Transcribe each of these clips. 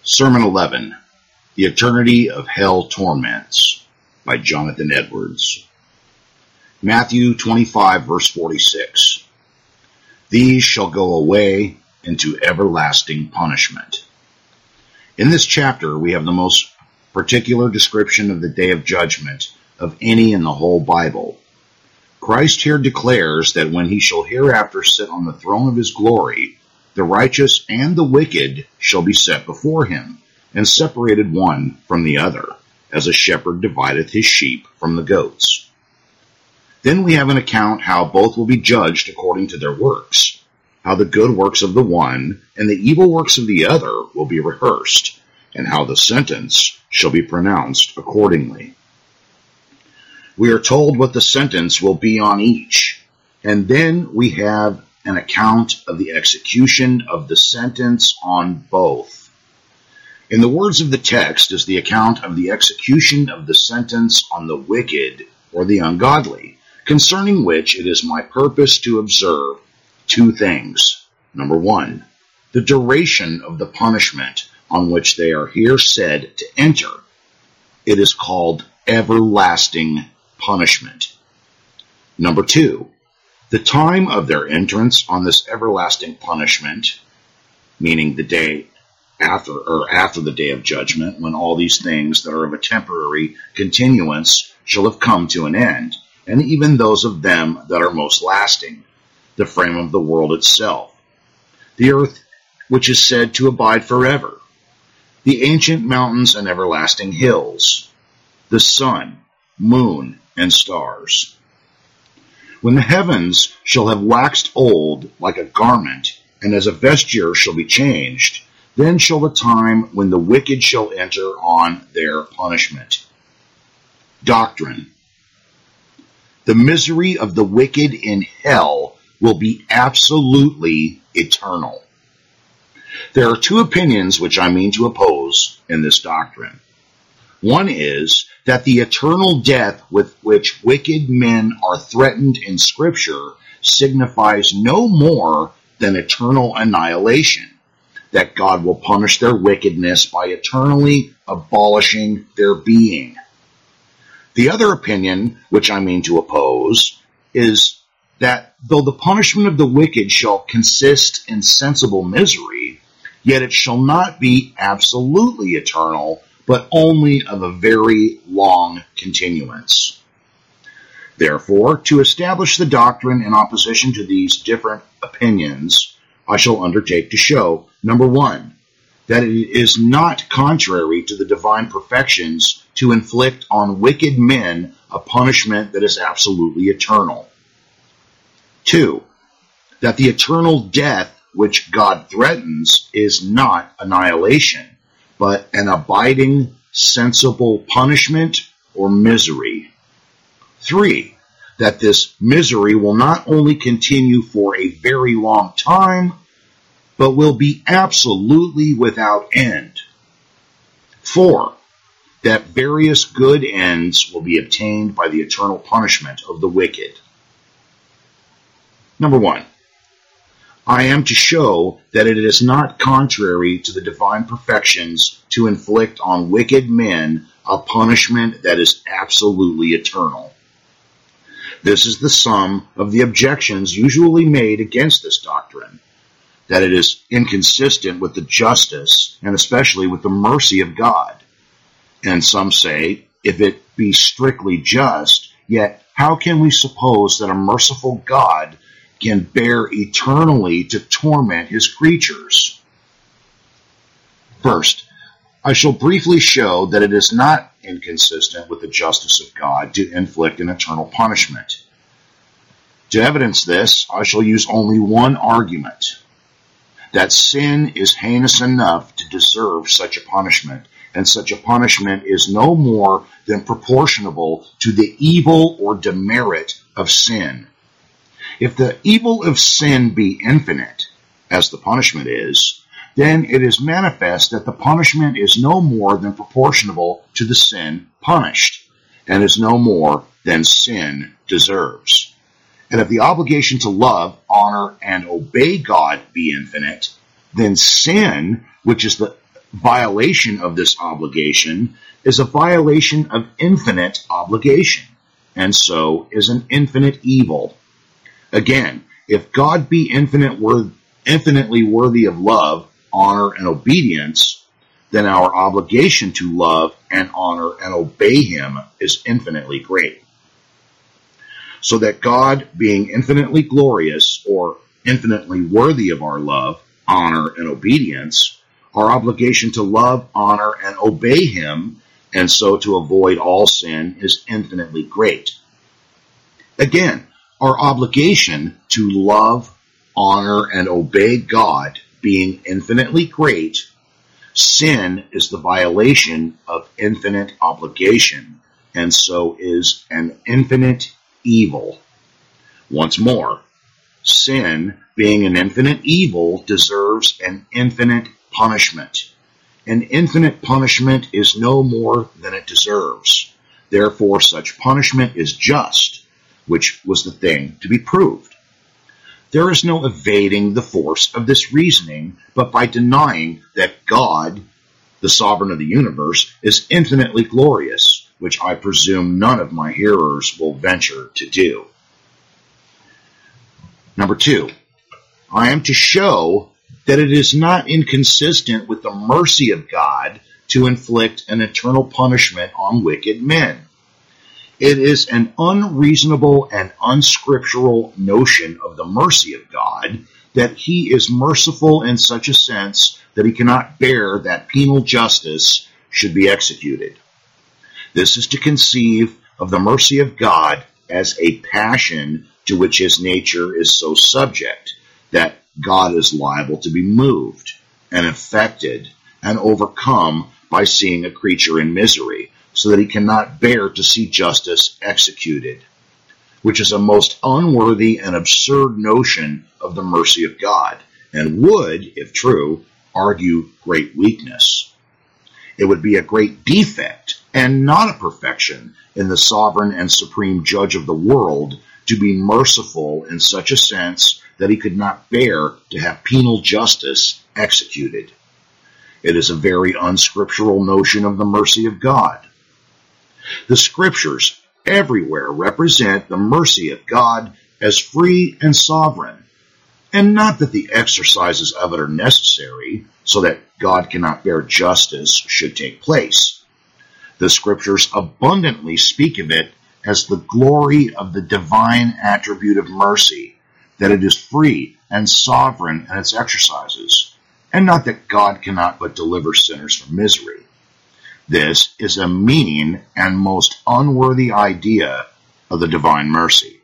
Sermon 11, The Eternity of Hell Torments, by Jonathan Edwards. Matthew 25, verse 46. These shall go away into everlasting punishment. In this chapter, we have the most particular description of the day of judgment of any in the whole Bible. Christ here declares that when he shall hereafter sit on the throne of his glory, the righteous and the wicked shall be set before him, and separated one from the other, as a shepherd divideth his sheep from the goats. Then we have an account how both will be judged according to their works, how the good works of the one and the evil works of the other will be rehearsed, and how the sentence shall be pronounced accordingly. We are told what the sentence will be on each, and then we have an account of the execution of the sentence on both. In the words of the text is the account of the execution of the sentence on the wicked or the ungodly, concerning which it is my purpose to observe two things. Number one, the duration of the punishment on which they are here said to enter. It is called everlasting punishment. Number two, the time of their entrance on this everlasting punishment, meaning the day after the day of judgment, when all these things that are of a temporary continuance shall have come to an end, and even those of them that are most lasting, the frame of the world itself, the earth which is said to abide forever, the ancient mountains and everlasting hills, the sun, moon, and stars. When the heavens shall have waxed old like a garment, and as a vesture shall be changed, then shall the time when the wicked shall enter on their punishment. Doctrine. The misery of the wicked in hell will be absolutely eternal. There are two opinions which I mean to oppose in this doctrine. One is that the eternal death with which wicked men are threatened in Scripture signifies no more than eternal annihilation, that God will punish their wickedness by eternally abolishing their being. The other opinion, which I mean to oppose, is that though the punishment of the wicked shall consist in sensible misery, yet it shall not be absolutely eternal, but only of a very long continuance. Therefore, to establish the doctrine in opposition to these different opinions, I shall undertake to show, number one, that it is not contrary to the divine perfections to inflict on wicked men a punishment that is absolutely eternal. Two, that the eternal death which God threatens is not annihilation, but an abiding, sensible punishment or misery. Three, that this misery will not only continue for a very long time, but will be absolutely without end. Four, that various good ends will be obtained by the eternal punishment of the wicked. Number one, I am to show that it is not contrary to the divine perfections to inflict on wicked men a punishment that is absolutely eternal. This is the sum of the objections usually made against this doctrine, that it is inconsistent with the justice and especially with the mercy of God. And some say, if it be strictly just, yet how can we suppose that a merciful God can bear eternally to torment his creatures? First, I shall briefly show that it is not inconsistent with the justice of God to inflict an eternal punishment. To evidence this, I shall use only one argument, that sin is heinous enough to deserve such a punishment, and such a punishment is no more than proportionable to the evil or demerit of sin. If the evil of sin be infinite, as the punishment is, then it is manifest that the punishment is no more than proportionable to the sin punished, and is no more than sin deserves. And if the obligation to love, honor, and obey God be infinite, then sin, which is the Violation of this obligation is a violation of infinite obligation, and so is an infinite evil. Again, if God be infinitely worthy of love, honor, and obedience, then our obligation to love and honor and obey him is infinitely great. So that God, being infinitely glorious or infinitely worthy of our love, honor, and obedience, our obligation to love, honor, and obey him, and so to avoid all sin, is infinitely great. Again, our obligation to love, honor, and obey God being infinitely great, sin is the violation of infinite obligation, and so is an infinite evil. Once more, sin, being an infinite evil, deserves an infinite punishment. An infinite punishment is no more than it deserves. Therefore, such punishment is just, which was the thing to be proved. There is no evading the force of this reasoning, but by denying that God, the sovereign of the universe, is infinitely glorious, which I presume none of my hearers will venture to do. Number 2, I am to show that it is not inconsistent with the mercy of God to inflict an eternal punishment on wicked men. It is an unreasonable and unscriptural notion of the mercy of God that he is merciful in such a sense that he cannot bear that penal justice should be executed. This is to conceive of the mercy of God as a passion to which his nature is so subject that God is liable to be moved and affected and overcome by seeing a creature in misery, so that he cannot bear to see justice executed, which is a most unworthy and absurd notion of the mercy of God, and would, if true, argue great weakness. It would be a great defect, and not a perfection, in the sovereign and supreme judge of the world to be merciful in such a sense that he could not bear to have penal justice executed. It is a very unscriptural notion of the mercy of God. The scriptures everywhere represent the mercy of God as free and sovereign, and not that the exercises of it are necessary so that God cannot bear justice should take place. The scriptures abundantly speak of it as the glory of the divine attribute of mercy, that it is free and sovereign in its exercises, and not that God cannot but deliver sinners from misery. This is a mean and most unworthy idea of the divine mercy.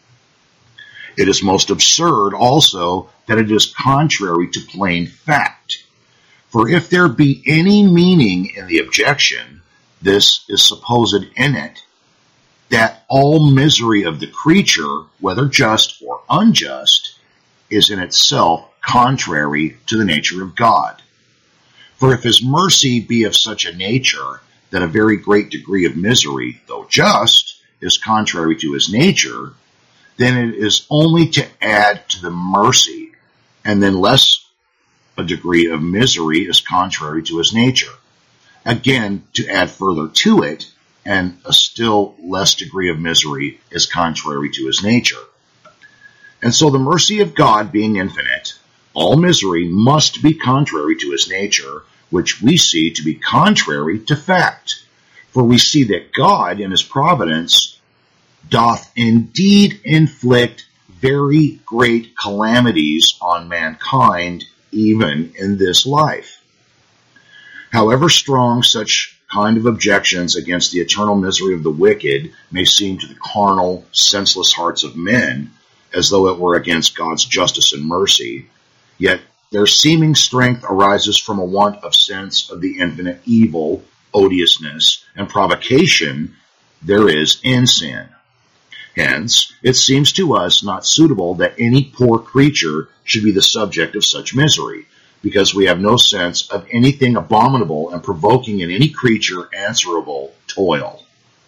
It is most absurd also that it is contrary to plain fact. For if there be any meaning in the objection, this is supposed in it, that all misery of the creature, whether just or unjust, is in itself contrary to the nature of God. For if his mercy be of such a nature that a very great degree of misery, though just, is contrary to his nature, then it is only to add to the mercy, and then less a degree of misery is contrary to his nature. Again, to add further to it, and a still less degree of misery is contrary to his nature. And so the mercy of God being infinite, all misery must be contrary to his nature, which we see to be contrary to fact. For we see that God, in his providence, doth indeed inflict very great calamities on mankind, even in this life. However strong such kind of objections against the eternal misery of the wicked may seem to the carnal, senseless hearts of men, as though it were against God's justice and mercy, yet their seeming strength arises from a want of sense of the infinite evil, odiousness, and provocation there is in sin. Hence, it seems to us not suitable that any poor creature should be the subject of such misery, because we have no sense of anything abominable and provoking in any creature answerable toil.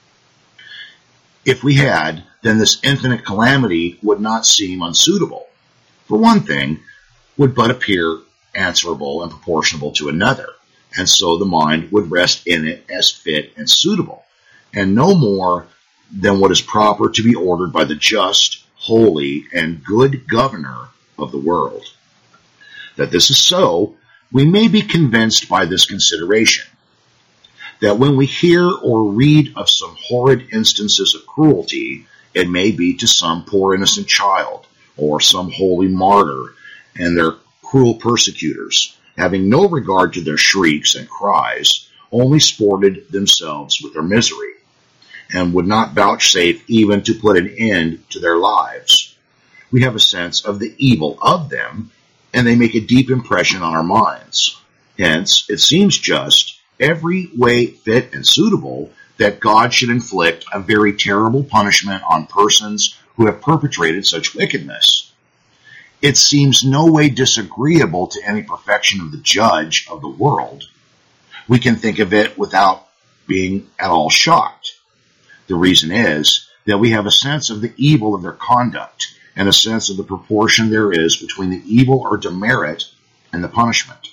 If we had, then this infinite calamity would not seem unsuitable. For one thing, would but appear answerable and proportionable to another, and so the mind would rest in it as fit and suitable, and no more than what is proper to be ordered by the just, holy, and good governor of the world. That this is so, we may be convinced by this consideration, that when we hear or read of some horrid instances of cruelty, it may be to some poor innocent child, or some holy martyr, and their cruel persecutors, having no regard to their shrieks and cries, only sported themselves with their misery, and would not vouchsafe even to put an end to their lives. We have a sense of the evil of them, and they make a deep impression on our minds. Hence, it seems just, every way fit and suitable, that God should inflict a very terrible punishment on persons who have perpetrated such wickedness. It seems no way disagreeable to any perfection of the judge of the world. We can think of it without being at all shocked. The reason is that we have a sense of the evil of their conduct and a sense of the proportion there is between the evil or demerit and the punishment.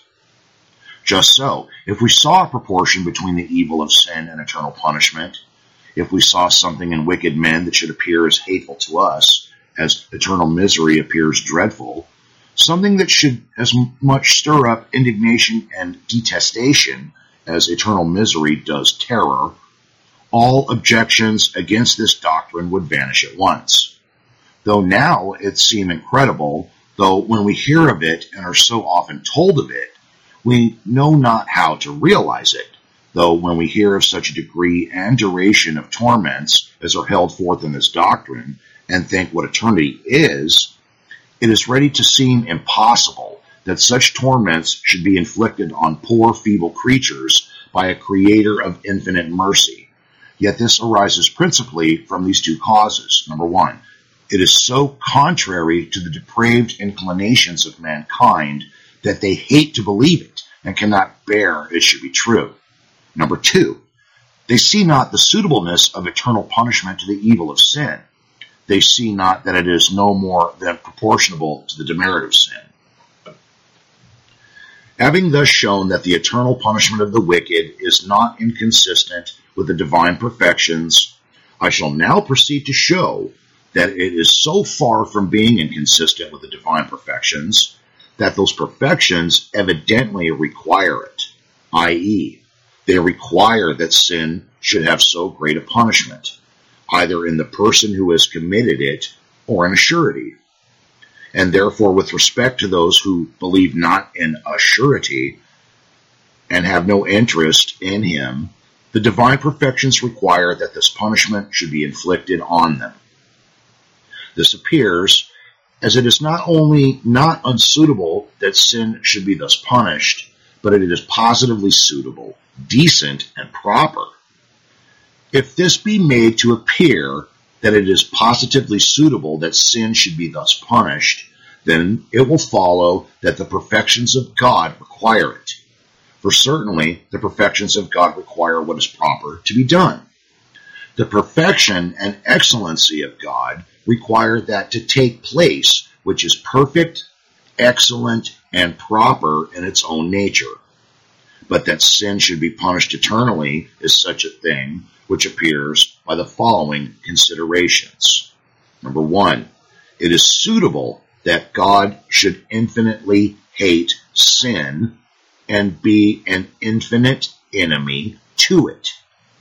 Just so, if we saw a proportion between the evil of sin and eternal punishment, if we saw something in wicked men that should appear as hateful to us as eternal misery appears dreadful, something that should as much stir up indignation and detestation as eternal misery does terror, all objections against this doctrine would vanish at once. Though now it seem incredible, though when we hear of it and are so often told of it, we know not how to realize it, though when we hear of such a degree and duration of torments as are held forth in this doctrine, and think what eternity is, it is ready to seem impossible that such torments should be inflicted on poor feeble creatures by a Creator of infinite mercy. Yet this arises principally from these two causes. Number one, it is so contrary to the depraved inclinations of mankind that they hate to believe it and cannot bear it should be true. Number two, they see not the suitableness of eternal punishment to the evil of sin. They see not that it is no more than proportionable to the demerit of sin. Having thus shown that the eternal punishment of the wicked is not inconsistent with the divine perfections, I shall now proceed to show that it is so far from being inconsistent with the divine perfections that those perfections evidently require it, i.e., they require that sin should have so great a punishment, either in the person who has committed it or in a surety. And therefore, with respect to those who believe not in a surety and have no interest in him, the divine perfections require that this punishment should be inflicted on them. This appears as it is not only not unsuitable that sin should be thus punished, but it is positively suitable, decent, and proper. If this be made to appear that it is positively suitable that sin should be thus punished, then it will follow that the perfections of God require it. For certainly the perfections of God require what is proper to be done. The perfection and excellency of God require that to take place which is perfect, excellent, and proper in its own nature. But that sin should be punished eternally is such a thing which appears by the following considerations. Number one, it is suitable that God should infinitely hate sin and be an infinite enemy to it.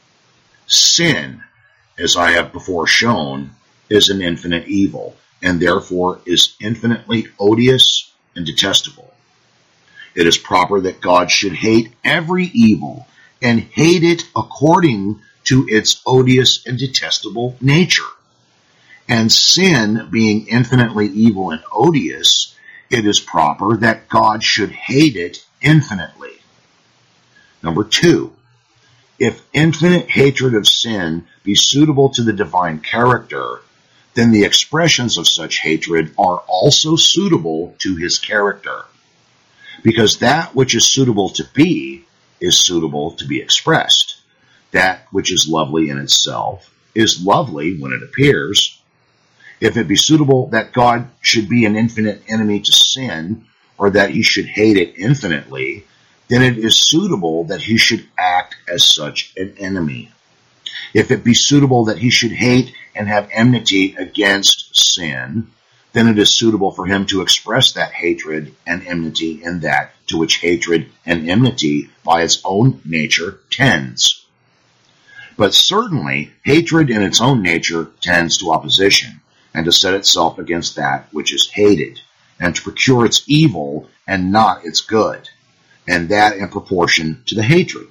Sin, as I have before shown, is an infinite evil, and therefore is infinitely odious and detestable. It is proper that God should hate every evil, and hate it according to its odious and detestable nature. And sin being infinitely evil and odious, it is proper that God should hate it infinitely. Number two, if infinite hatred of sin be suitable to the divine character, then the expressions of such hatred are also suitable to his character, because that which is suitable to be is suitable to be expressed. That which is lovely in itself is lovely when it appears. If it be suitable that God should be an infinite enemy to sin, or that he should hate it infinitely, then it is suitable that he should act as such an enemy. If it be suitable that he should hate and have enmity against sin, then it is suitable for him to express that hatred and enmity in that to which hatred and enmity by its own nature tends. But certainly, hatred in its own nature tends to opposition, and to set itself against that which is hated, and to procure its evil and not its good, and that in proportion to the hatred.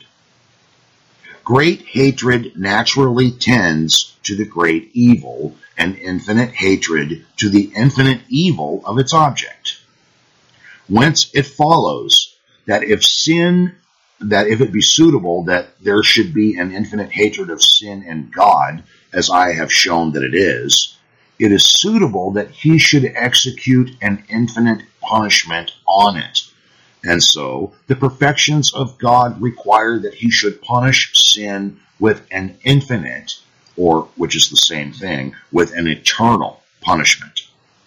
Great hatred naturally tends to the great evil, and infinite hatred to the infinite evil of its object. Whence it follows that if it be suitable that there should be an infinite hatred of sin in God, as I have shown that it is suitable that he should execute an infinite punishment on it. And so the perfections of God require that he should punish sin with an infinite, or, which is the same thing, with an eternal punishment.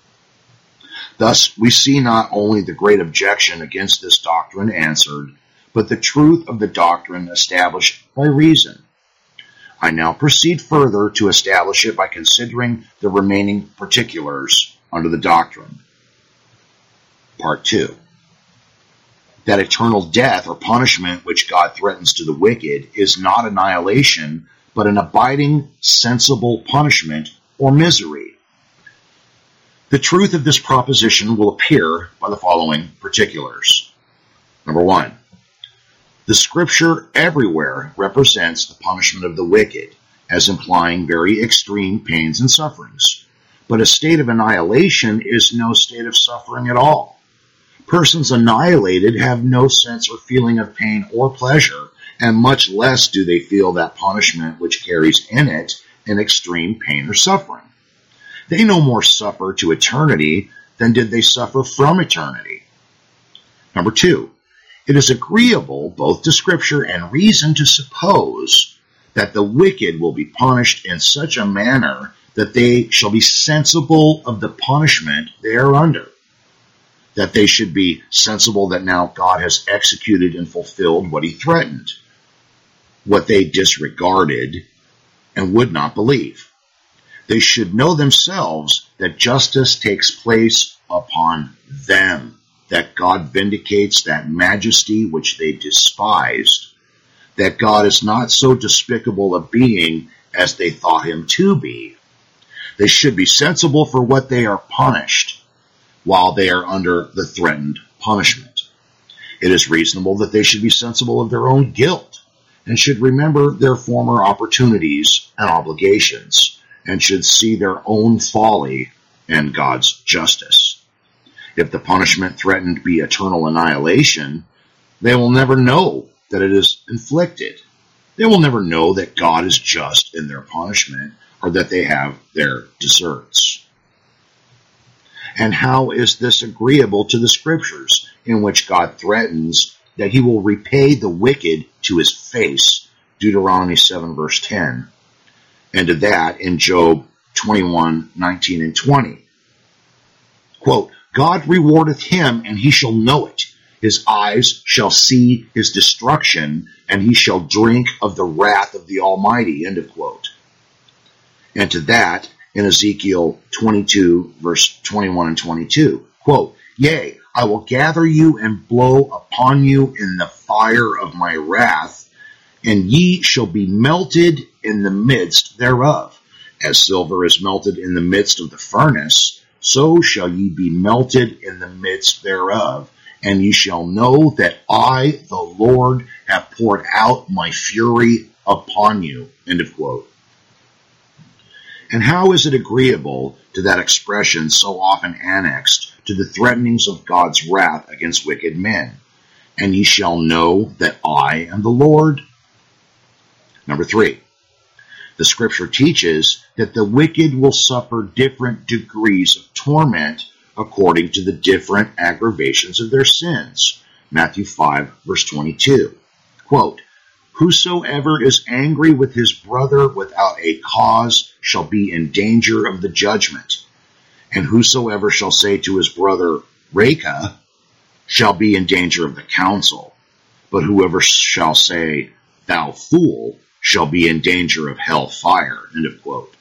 Thus, we see not only the great objection against this doctrine answered, but the truth of the doctrine established by reason. I now proceed further to establish it by considering the remaining particulars under the doctrine. Part 2. That eternal death or punishment which God threatens to the wicked is not annihilation, but an abiding, sensible punishment or misery. The truth of this proposition will appear by the following particulars. Number 1. The Scripture everywhere represents the punishment of the wicked as implying very extreme pains and sufferings. But a state of annihilation is no state of suffering at all. Persons annihilated have no sense or feeling of pain or pleasure, and much less do they feel that punishment which carries in it an extreme pain or suffering. They no more suffer to eternity than did they suffer from eternity. Number 2. It is agreeable both to Scripture and reason to suppose that the wicked will be punished in such a manner that they shall be sensible of the punishment they are under, that they should be sensible that now God has executed and fulfilled what he threatened, what they disregarded and would not believe. They should know themselves that justice takes place upon them, that God vindicates that majesty which they despised, that God is not so despicable a being as they thought him to be. They should be sensible for what they are punished, while they are under the threatened punishment. It is reasonable that they should be sensible of their own guilt, and should remember their former opportunities and obligations, and should see their own folly and God's justice. If the punishment threatened be eternal annihilation, they will never know that it is inflicted. They will never know that God is just in their punishment, or that they have their deserts. And how is this agreeable to the Scriptures, in which God threatens that he will repay the wicked to his face, Deuteronomy 7 verse 10, and to that in Job 21:19 and 20. Quote, God rewardeth him, and he shall know it. His eyes shall see his destruction, and he shall drink of the wrath of the Almighty. End of quote. And to that in Ezekiel 22, verse 21 and 22. Quote, Yea, I will gather you and blow upon you in the fire of my wrath, and ye shall be melted in the midst thereof. As silver is melted in the midst of the furnace, so shall ye be melted in the midst thereof, and ye shall know that I, the Lord, have poured out my fury upon you. End of quote. And how is it agreeable to that expression so often annexed to the threatenings of God's wrath against wicked men? And ye shall know that I am the Lord. Number 3. The Scripture teaches that the wicked will suffer different degrees of torment according to the different aggravations of their sins. Matthew 5, verse 22. Quote, Whosoever is angry with his brother without a cause shall be in danger of the judgment. And whosoever shall say to his brother, Reka, shall be in danger of the council. but whoever shall say, thou fool, shall be in danger of hell fire. End of quote.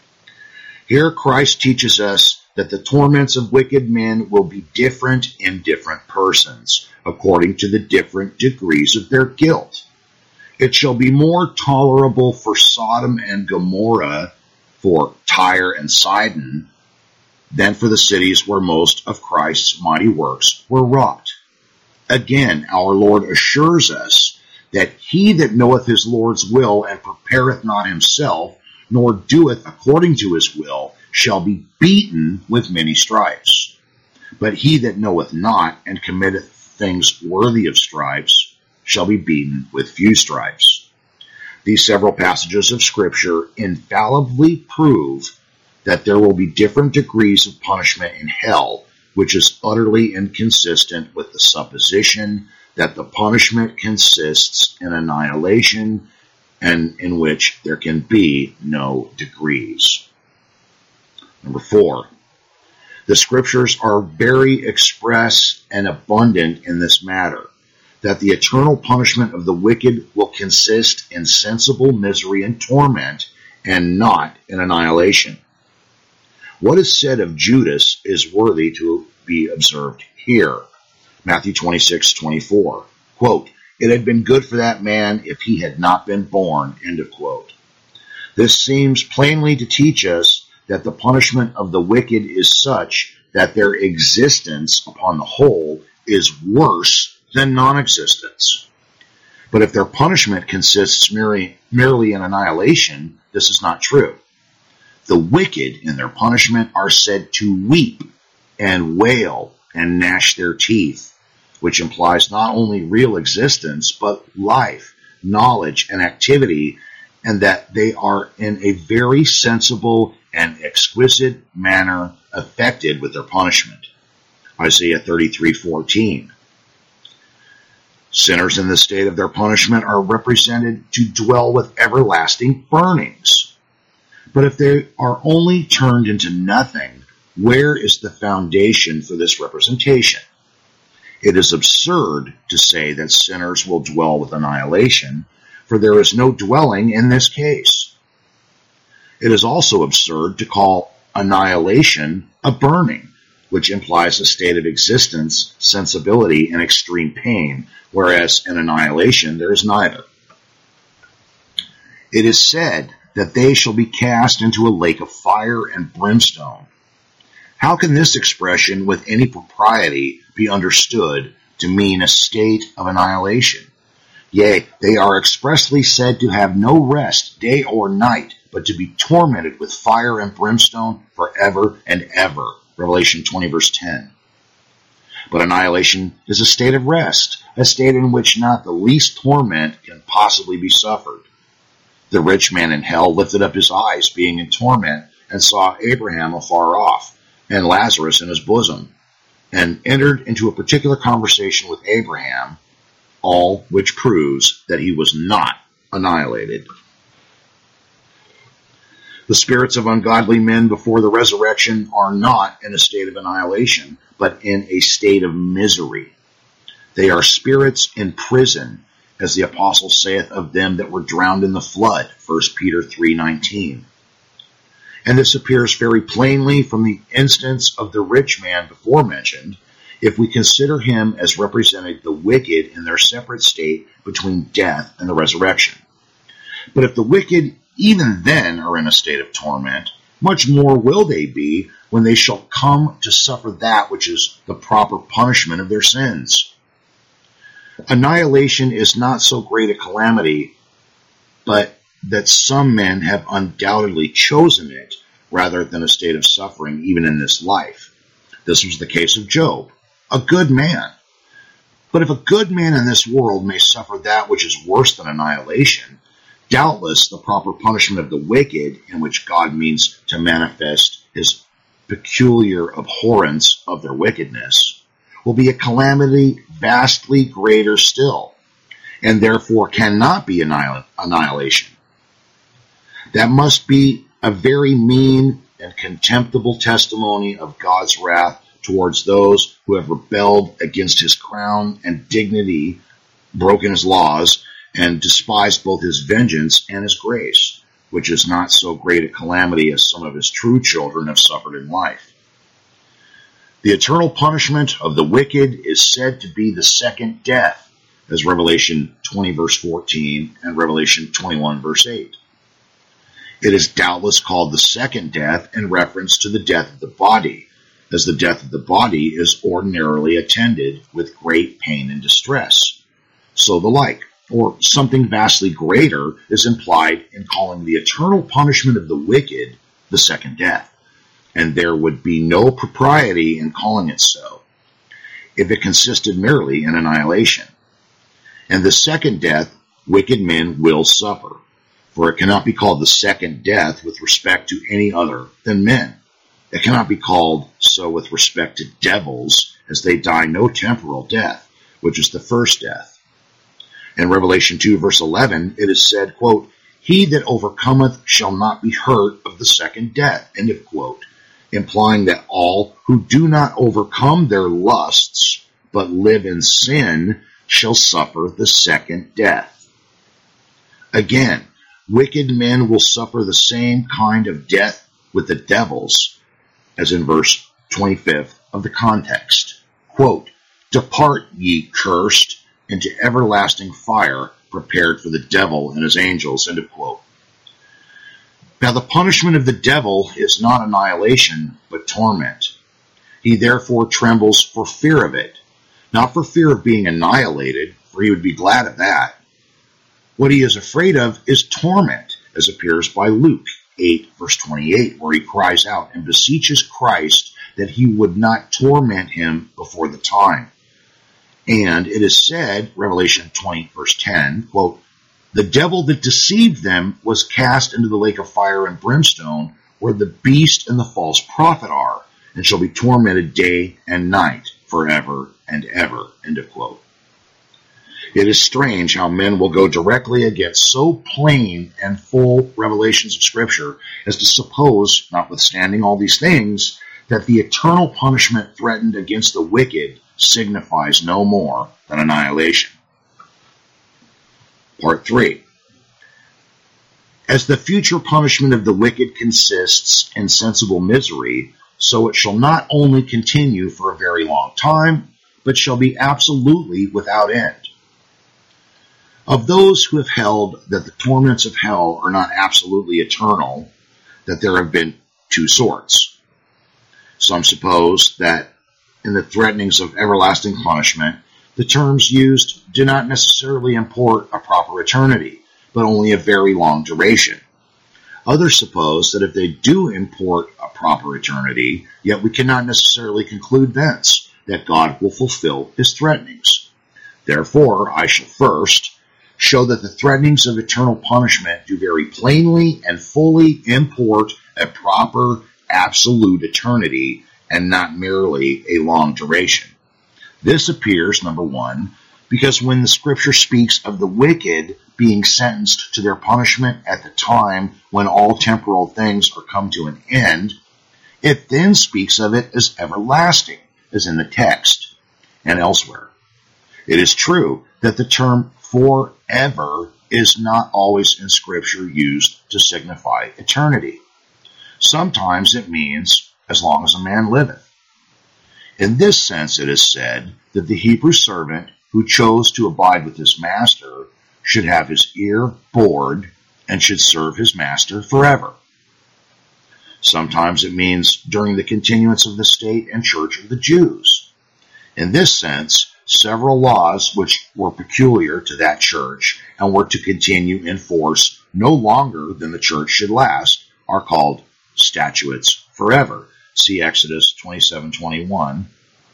Here Christ teaches us that the torments of wicked men will be different in different persons, according to the different degrees of their guilt. It shall be more tolerable for Sodom and Gomorrah, for Tyre and Sidon, than for the cities where most of Christ's mighty works were wrought. Again, our Lord assures us that he that knoweth his Lord's will and prepareth not himself, nor doeth according to his will, shall be beaten with many stripes. But he that knoweth not, and committeth things worthy of stripes, shall be beaten with few stripes. These several passages of Scripture infallibly prove that there will be different degrees of punishment in hell, which is utterly inconsistent with the supposition that the punishment consists in annihilation and in which there can be no degrees. Number 4, the Scriptures are very express and abundant in this matter, that the eternal punishment of the wicked will consist in sensible misery and torment, and not in annihilation. What is said of Judas is worthy to be observed here. Matthew 26:24. Quote, it had been good for that man if he had not been born. End of quote. This seems plainly to teach us that the punishment of the wicked is such that their existence upon the whole is worse than non-existence. But if their punishment consists merely in annihilation, this is not true. The wicked in their punishment are said to weep and wail and gnash their teeth, which implies not only real existence, but life, knowledge, and activity, and that they are in a very sensible and exquisite manner affected with their punishment. Isaiah 33:14. Sinners in the state of their punishment are represented to dwell with everlasting burnings. But if they are only turned into nothing, where is the foundation for this representation? It is absurd to say that sinners will dwell with annihilation, for there is no dwelling in this case. It is also absurd to call annihilation a burning, which implies a state of existence, sensibility, and extreme pain, whereas in annihilation there is neither. It is said that they shall be cast into a lake of fire and brimstone. How can this expression with any propriety be understood to mean a state of annihilation? Yea, they are expressly said to have no rest day or night, but to be tormented with fire and brimstone forever and ever. Revelation 20 verse 10. But annihilation is a state of rest, a state in which not the least torment can possibly be suffered. The rich man in hell lifted up his eyes, being in torment, and saw Abraham afar off, and Lazarus in his bosom, and entered into a particular conversation with Abraham, all which proves that he was not annihilated. The spirits of ungodly men before the resurrection are not in a state of annihilation, but in a state of misery. They are spirits in prison, as the apostle saith of them that were drowned in the flood, 1 Peter 3:19. And this appears very plainly from the instance of the rich man before mentioned, if we consider him as representing the wicked in their separate state between death and the resurrection. But if the wicked even then are in a state of torment, much more will they be when they shall come to suffer that which is the proper punishment of their sins. Annihilation is not so great a calamity, but that some men have undoubtedly chosen it rather than a state of suffering even in this life. This was the case of Job, a good man. But if a good man in this world may suffer that which is worse than annihilation, doubtless the proper punishment of the wicked, in which God means to manifest his peculiar abhorrence of their wickedness, will be a calamity vastly greater still, and therefore cannot be annihilation. That must be a very mean and contemptible testimony of God's wrath towards those who have rebelled against his crown and dignity broken his laws, and despised both his vengeance and his grace, which is not so great a calamity as some of his true children have suffered in life. The eternal punishment of the wicked is said to be the second death, as Revelation 20 verse 14 and Revelation 21 verse 8. It is doubtless called the second death in reference to the death of the body, as the death of the body is ordinarily attended with great pain and distress. So the like, or something vastly greater, is implied in calling the eternal punishment of the wicked the second death, and there would be no propriety in calling it so, if it consisted merely in annihilation. And the second death wicked men will suffer, for it cannot be called the second death with respect to any other than men. It cannot be called so with respect to devils, as they die no temporal death, which is the first death. In Revelation 2 verse 11, it is said, quote, "He that overcometh shall not be hurt of the second death," end of quote, implying that all who do not overcome their lusts, but live in sin, shall suffer the second death. Again, wicked men will suffer the same kind of death with the devils, as in verse 25 of the context. Quote, "Depart, ye cursed, into everlasting fire, prepared for the devil and his angels," end of quote. Now the punishment of the devil is not annihilation, but torment. He therefore trembles for fear of it, not for fear of being annihilated, for he would be glad of that. What he is afraid of is torment, as appears by Luke 8 verse 28, where he cries out and beseeches Christ that he would not torment him before the time. And it is said, Revelation 20 verse 10, quote, "The devil that deceived them was cast into the lake of fire and brimstone, where the beast and the false prophet are, and shall be tormented day and night forever and ever," end of quote. It is strange how men will go directly against so plain and full revelations of Scripture as to suppose, notwithstanding all these things, that the eternal punishment threatened against the wicked signifies no more than annihilation. Part 3. As the future punishment of the wicked consists in sensible misery, so it shall not only continue for a very long time, but shall be absolutely without end. Of those who have held that the torments of hell are not absolutely eternal, that there have been two sorts. Some suppose that in the threatenings of everlasting punishment, the terms used do not necessarily import a proper eternity, but only a very long duration. Others suppose that if they do import a proper eternity, yet we cannot necessarily conclude thence that God will fulfill his threatenings. Therefore, I shall first show that the threatenings of eternal punishment do very plainly and fully import a proper, absolute eternity, and not merely a long duration. This appears, number one, because when the Scripture speaks of the wicked being sentenced to their punishment at the time when all temporal things are come to an end, it then speaks of it as everlasting, as in the text and elsewhere. It is true that the term forever is not always in Scripture used to signify eternity. Sometimes it means as long as a man liveth. In this sense, it is said that the Hebrew servant who chose to abide with his master should have his ear bored and should serve his master forever. Sometimes it means during the continuance of the state and church of the Jews. In this sense, several laws which were peculiar to that church and were to continue in force no longer than the church should last are called statutes forever. See Exodus 27:21,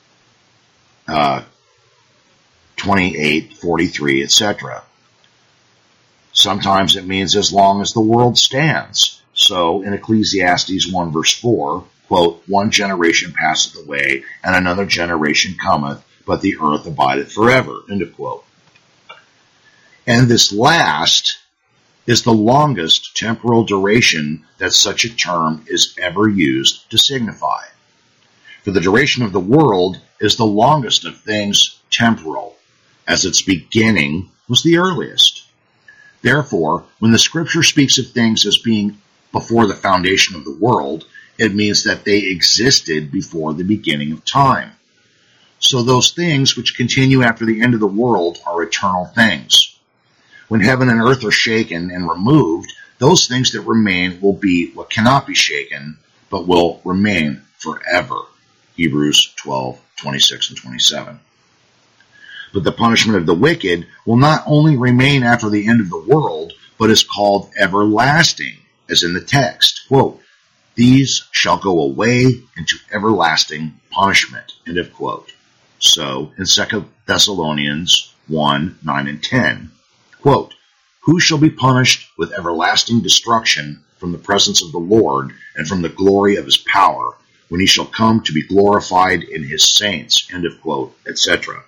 28:43, etc. Sometimes it means as long as the world stands. So in Ecclesiastes 1 verse 4, quote, "One generation passeth away, and another generation cometh, but the earth abideth forever," end of quote. And this last is the longest temporal duration that such a term is ever used to signify. For the duration of the world is the longest of things temporal, as its beginning was the earliest. Therefore, when the Scripture speaks of things as being before the foundation of the world, it means that they existed before the beginning of time. So those things which continue after the end of the world are eternal things. When heaven and earth are shaken and removed, those things that remain will be what cannot be shaken, but will remain forever. Hebrews 12:26 and 27. But the punishment of the wicked will not only remain after the end of the world, but is called everlasting, as in the text. Quote, "These shall go away into everlasting punishment." End of quote. So, in 2 Thessalonians 1:9 and 10, quote, "Who shall be punished with everlasting destruction from the presence of the Lord and from the glory of his power, when he shall come to be glorified in his saints," end of quote, etc.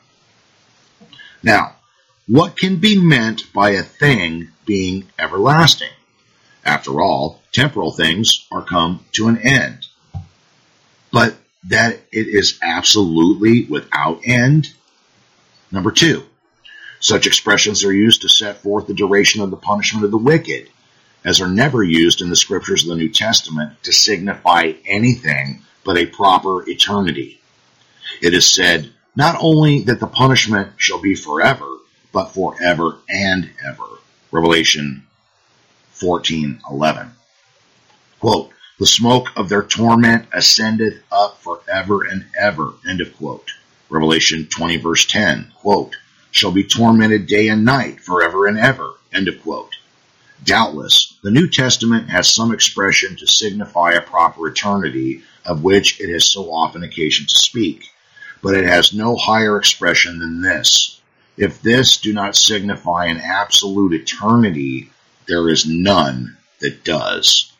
Now, what can be meant by a thing being everlasting? After all, temporal things are come to an end. But that it is absolutely without end? Number 2, such expressions are used to set forth the duration of the punishment of the wicked, as are never used in the Scriptures of the New Testament to signify anything but a proper eternity. It is said not only that the punishment shall be forever, but forever and ever. Revelation 14:11. Quote, "The smoke of their torment ascendeth up forever and ever." End of quote. Revelation 20 verse 10. Quote, "Shall be tormented day and night forever and ever." End of quote. Doubtless, the New Testament has some expression to signify a proper eternity, of which it has so often occasion to speak, but it has no higher expression than this. If this do not signify an absolute eternity, there is none that does.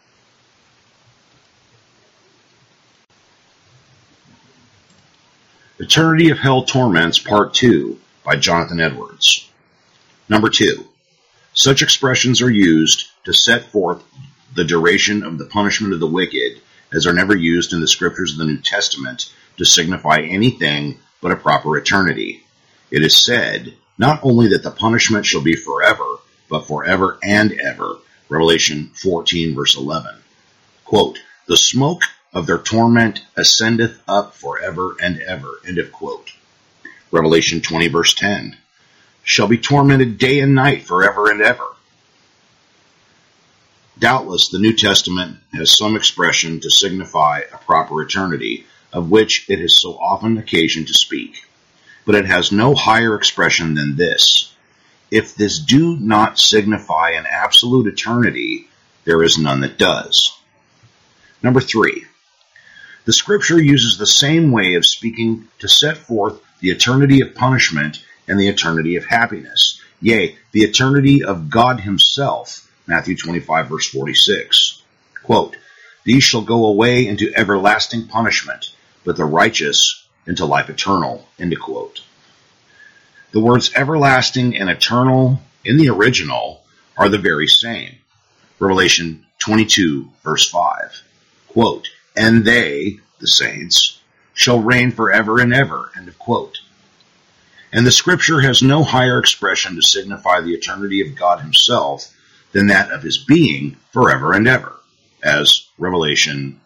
Eternity of Hell Torments, Part 2, by Jonathan Edwards. Number 2. Such expressions are used to set forth the duration of the punishment of the wicked, as are never used in the Scriptures of the New Testament to signify anything but a proper eternity. It is said not only that the punishment shall be forever, but forever and ever. Revelation 14 verse 11. Quote, "The smoke of their torment ascendeth up forever and ever." End of quote. Revelation 20 verse 10. "Shall be tormented day and night forever and ever." Doubtless, the New Testament has some expression to signify a proper eternity, of which it has so often occasion to speak. But it has no higher expression than this. If this do not signify an absolute eternity, there is none that does. Number 3. The Scripture uses the same way of speaking to set forth the eternity of punishment and the eternity of happiness, yea, the eternity of God himself. Matthew 25 verse 46. Quote, "These shall go away into everlasting punishment, but the righteous into life eternal." End of quote. The words everlasting and eternal in the original are the very same. Revelation 22 verse 5. Quote, "And they," the saints, "shall reign forever and ever." End of quote. And the Scripture has no higher expression to signify the eternity of God himself than that of his being forever and ever, as Revelation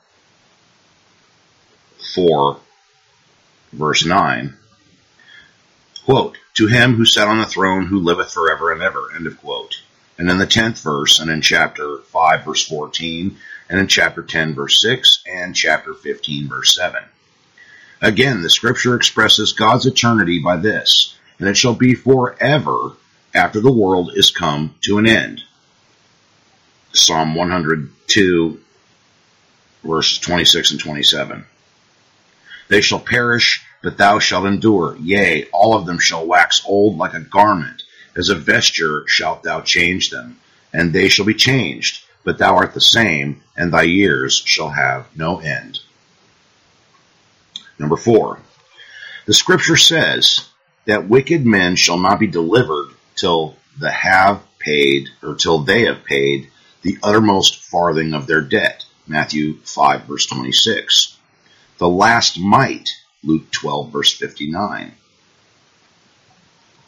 4 verse 9. Quote, "To him who sat on the throne, who liveth forever and ever." End of quote. And in the 10th verse, and in chapter 5 verse 14, and in chapter 10 verse 6, and chapter 15 verse 7. Again, the Scripture expresses God's eternity by this, "And it shall be forever after the world is come to an end." Psalm 102 verses 26 and 27. "They shall perish, but thou shalt endure. Yea, all of them shall wax old like a garment. As a vesture shalt thou change them. And they shall be changed, but thou art the same, and thy years shall have no end." Number 4. The Scripture says that wicked men shall not be delivered till they have paid the uttermost farthing of their debt. Matthew 5 verse 26. The last mite. Luke 12 verse 59.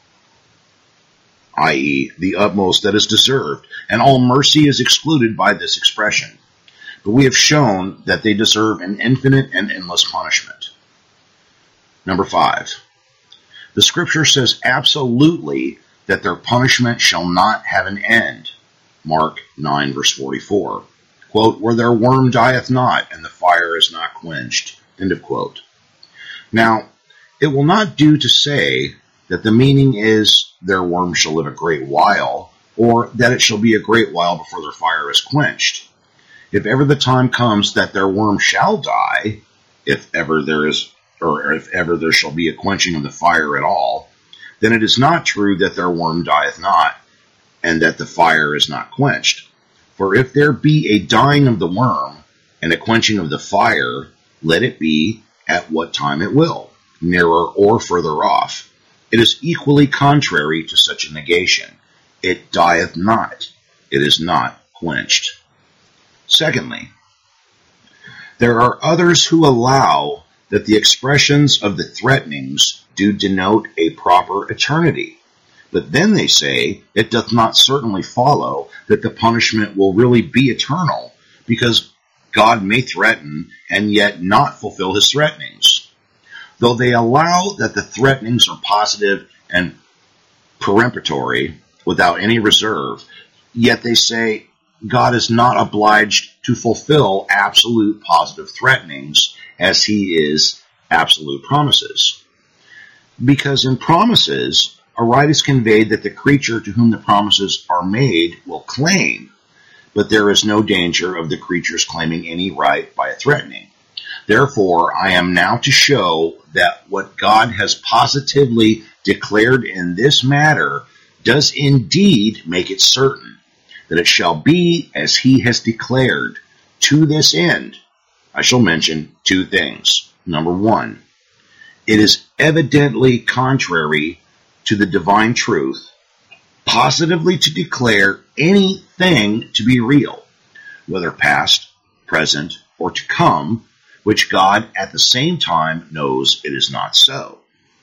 i.e., the utmost that is deserved, and all mercy is excluded by this expression. But we have shown that they deserve an infinite and endless punishment. Number 5. The Scripture says absolutely that their punishment shall not have an end. Mark 9, verse 44. Quote, where their worm dieth not, and the fire is not quenched. End of quote. Now, it will not do to say that the meaning is their worm shall live a great while, or that it shall be a great while before their fire is quenched. If ever the time comes that their worm shall die, if ever there shall be a quenching of the fire at all, then it is not true that their worm dieth not, and that the fire is not quenched. For if there be a dying of the worm, and a quenching of the fire, let it be at what time it will, nearer or further off. It is equally contrary to such a negation. It dieth not. It is not quenched. Secondly, there are others who allow that the expressions of the threatenings do denote a proper eternity. But then they say, it doth not certainly follow that the punishment will really be eternal, because God may threaten and yet not fulfill his threatenings. Though they allow that the threatenings are positive and peremptory without any reserve, yet they say God is not obliged to fulfill absolute positive threatenings as he is absolute promises. Because in promises, a right is conveyed that the creature to whom the promises are made will claim, but there is no danger of the creature's claiming any right by a threatening. Therefore, I am now to show that what God has positively declared in this matter does indeed make it certain that it shall be as he has declared. To this end, I shall mention 2 things. Number 1, it is evidently contrary to the divine truth positively to declare anything to be real, whether past, present, or to come, which God at the same time knows it is not so.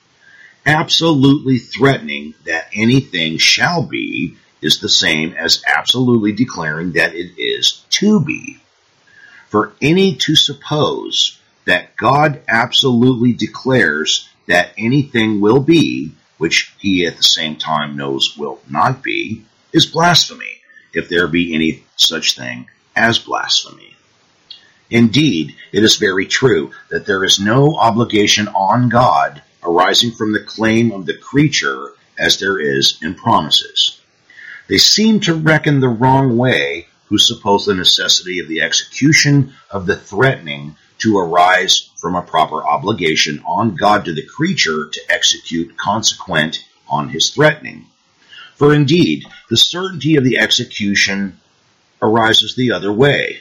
Absolutely threatening that anything shall be is the same as absolutely declaring that it is to be. For any to suppose that God absolutely declares that anything will be, which he at the same time knows will not be, is blasphemy, if there be any such thing as blasphemy. Indeed, it is very true that there is no obligation on God arising from the claim of the creature as there is in promises. They seem to reckon the wrong way who suppose the necessity of the execution of the threatening to arise from a proper obligation on God to the creature to execute consequent on his threatening. For indeed, the certainty of the execution arises the other way.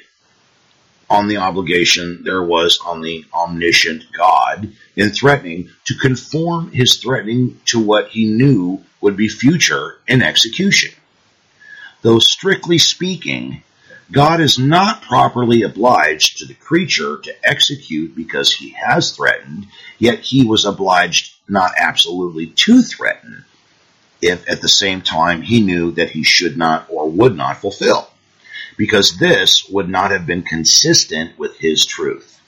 On the obligation there was on the omniscient God in threatening to conform his threatening to what he knew would be future in execution. Though strictly speaking, God is not properly obliged to the creature to execute because he has threatened, yet he was obliged not absolutely to threaten, if at the same time he knew that he should not or would not fulfill, because this would not have been consistent with his truth.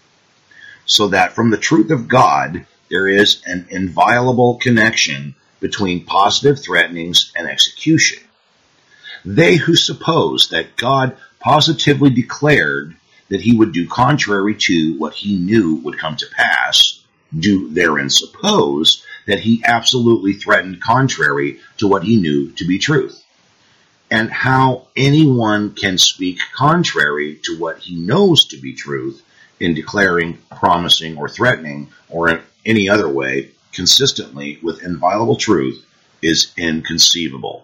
So that from the truth of God, there is an inviolable connection between positive threatenings and execution. They who suppose that God positively declared that he would do contrary to what he knew would come to pass, do therein suppose that he absolutely threatened contrary to what he knew to be truth. And how anyone can speak contrary to what he knows to be truth in declaring, promising, or threatening, or in any other way, consistently with inviolable truth, is inconceivable.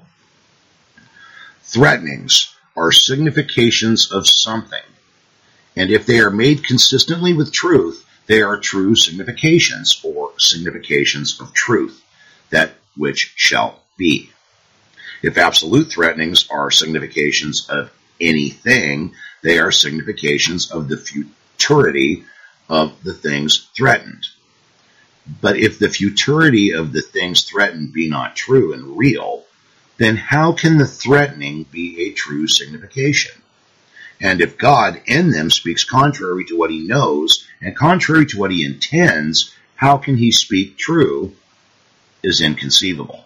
Threatenings are significations of something, and if they are made consistently with truth, they are true significations, or significations of truth, that which shall be. If absolute threatenings are significations of anything, they are significations of the futurity of the things threatened. But if the futurity of the things threatened be not true and real, then how can the threatening be a true signification? And if God in them speaks contrary to what he knows and contrary to what he intends, how can he speak true is inconceivable.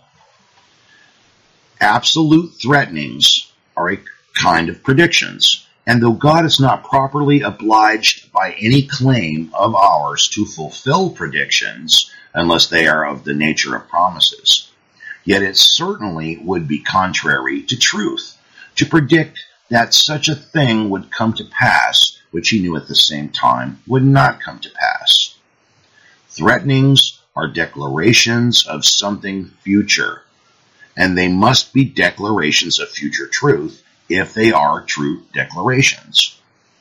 Absolute threatenings are a kind of predictions, and though God is not properly obliged by any claim of ours to fulfill predictions, unless they are of the nature of promises, yet it certainly would be contrary to truth to predict that such a thing would come to pass, which he knew at the same time would not come to pass. Threatenings are declarations of something future, and they must be declarations of future truth if they are true declarations.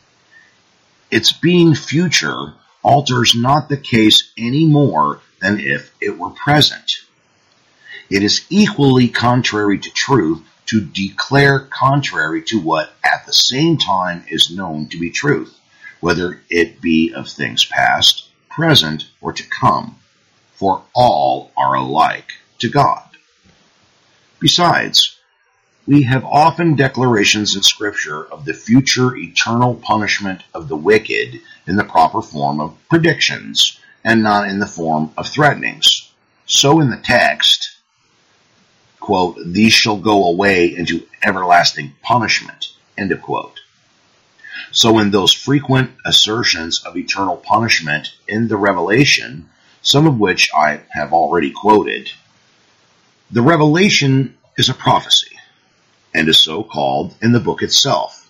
Its being future alters not the case any more than if it were present. It is equally contrary to truth to declare contrary to what at the same time is known to be truth, whether it be of things past, present, or to come, for all are alike to God. Besides, we have often declarations in Scripture of the future eternal punishment of the wicked in the proper form of predictions, and not in the form of threatenings. So in the text, quote, "These shall go away into everlasting punishment," end of quote. So in those frequent assertions of eternal punishment in the Revelation, some of which I have already quoted, the Revelation is a prophecy, and is so called in the book itself.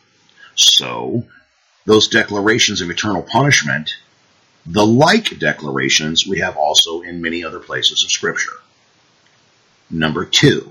So, those declarations of eternal punishment, the like declarations we have also in many other places of Scripture. Number 2,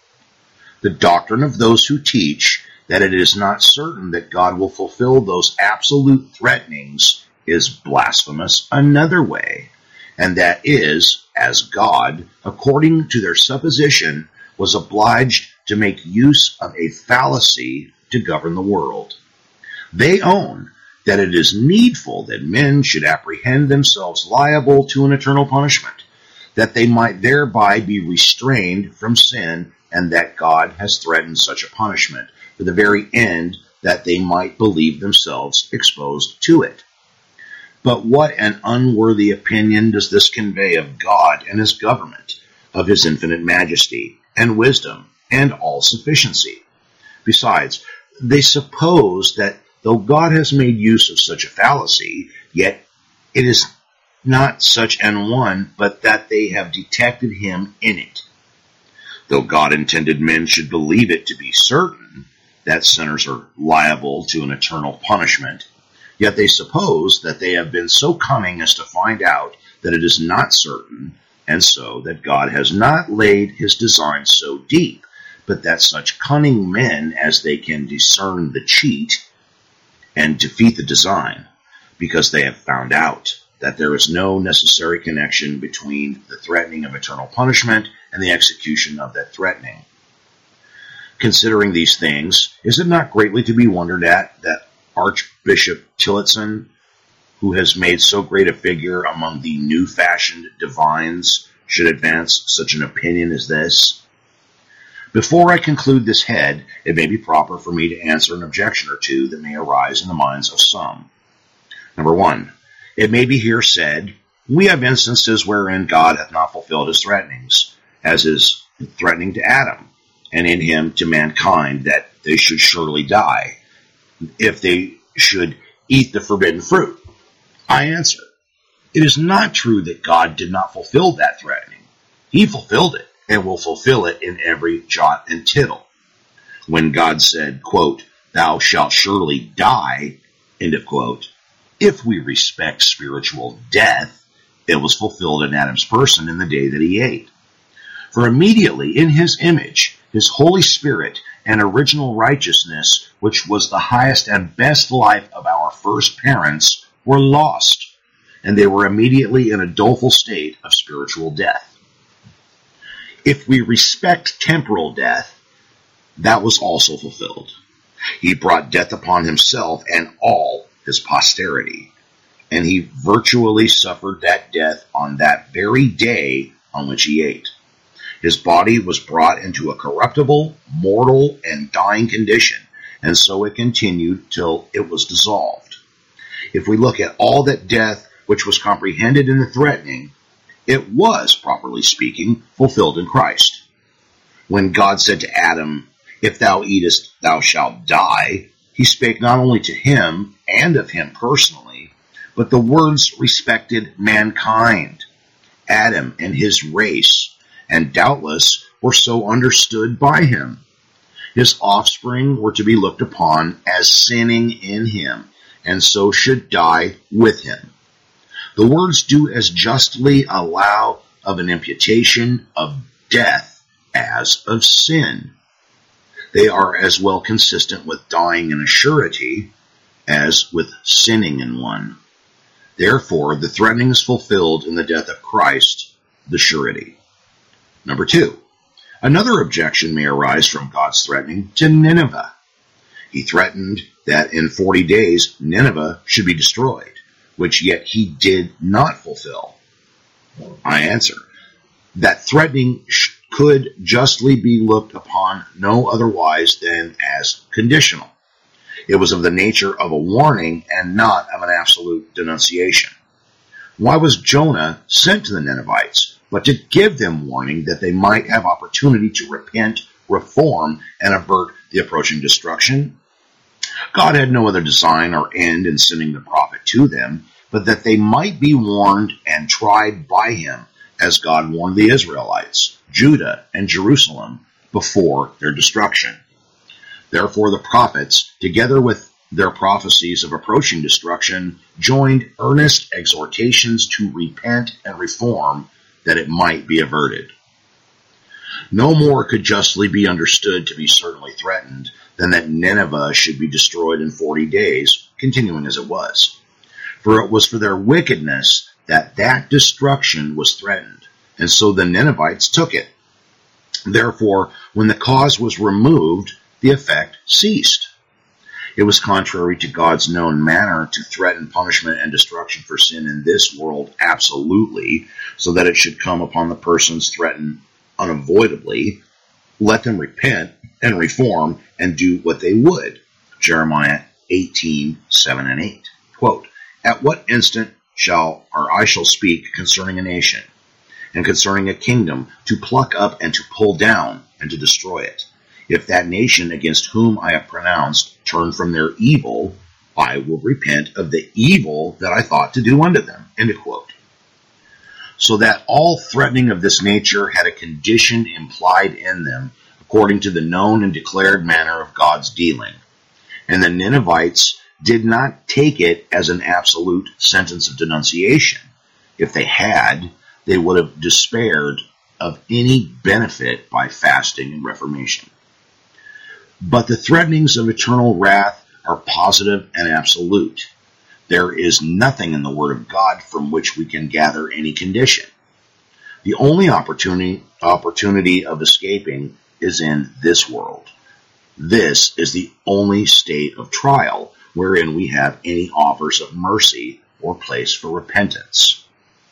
the doctrine of those who teach that it is not certain that God will fulfill those absolute threatenings is blasphemous another way, and that is, as God, according to their supposition, was obliged to make use of a fallacy to govern the world. They own that it is needful that men should apprehend themselves liable to an eternal punishment, that they might thereby be restrained from sin, and that God has threatened such a punishment for the very end that they might believe themselves exposed to it. But what an unworthy opinion does this convey of God and his government, of his infinite majesty and wisdom and all-sufficiency. Besides, they suppose that though God has made use of such a fallacy, yet it is not such an one, but that they have detected him in it. Though God intended men should believe it to be certain that sinners are liable to an eternal punishment, yet they suppose that they have been so cunning as to find out that it is not certain, and so that God has not laid his design so deep, but that such cunning men as they can discern the cheat and defeat the design, because they have found out that there is no necessary connection between the threatening of eternal punishment and the execution of that threatening. Considering these things, is it not greatly to be wondered at that Archbishop Tillotson, who has made so great a figure among the new-fashioned divines, should advance such an opinion as this? Before I conclude this head, it may be proper for me to answer an objection or two that may arise in the minds of some. Number 1, it may be here said, we have instances wherein God hath not fulfilled his threatenings, as is threatening to Adam, and in him to mankind, that they should surely die, if they should eat the forbidden fruit. I answer, it is not true that God did not fulfill that threatening. He fulfilled it, and will fulfill it in every jot and tittle. When God said, quote, "Thou shalt surely die," end of quote, if we respect spiritual death, it was fulfilled in Adam's person in the day that he ate. For immediately in his image, his Holy Spirit and original righteousness, which was the highest and best life of our first parents, were lost, and they were immediately in a doleful state of spiritual death. If we respect temporal death, that was also fulfilled. He brought death upon himself and all his posterity, and he virtually suffered that death on that very day on which he ate. His body was brought into a corruptible, mortal, and dying condition, and so it continued till it was dissolved. If we look at all that death which was comprehended in the threatening, it was, properly speaking, fulfilled in Christ. When God said to Adam, "If thou eatest, thou shalt die," he spake not only to him and of him personally, but the words respected mankind, Adam and his race, and doubtless were so understood by him. His offspring were to be looked upon as sinning in him, and so should die with him. The words do as justly allow of an imputation of death as of sin. They are as well consistent with dying in a surety as with sinning in one. Therefore, the threatening is fulfilled in the death of Christ, the surety. Number 2. Another objection may arise from God's threatening to Nineveh. He threatened that in 40 days Nineveh should be destroyed, which yet he did not fulfill. I answer, that threatening could justly be looked upon no otherwise than as conditional. It was of the nature of a warning and not of an absolute denunciation. Why was Jonah sent to the Ninevites but to give them warning that they might have opportunity to repent, reform, and avert the approaching destruction? God had no other design or end in sending the prophet to them, but that they might be warned and tried by him, as God warned the Israelites, Judah, and Jerusalem before their destruction. Therefore the prophets, together with their prophecies of approaching destruction, joined earnest exhortations to repent and reform, that it might be averted. No more could justly be understood to be certainly threatened than that Nineveh should be destroyed in 40 days, continuing as it was. For it was for their wickedness that destruction was threatened, and so the Ninevites took it. Therefore, when the cause was removed, the effect ceased. It was contrary to God's known manner to threaten punishment and destruction for sin in this world absolutely, so that it should come upon the persons threatened unavoidably. Let them repent and reform and do what they would. Jeremiah 18:7 and 8. Quote, "At what instant I shall speak concerning a nation, and concerning a kingdom, to pluck up and to pull down, and to destroy it. If that nation against whom I have pronounced turn from their evil, I will repent of the evil that I thought to do unto them." End of quote. So that all threatening of this nature had a condition implied in them, according to the known and declared manner of God's dealing. And the Ninevites did not take it as an absolute sentence of denunciation. If they had, they would have despaired of any benefit by fasting and reformation. But the threatenings of eternal wrath are positive and absolute. There is nothing in the Word of God from which we can gather any condition. The only opportunity of escaping is in this world. This is the only state of trial wherein we have any offers of mercy or place for repentance.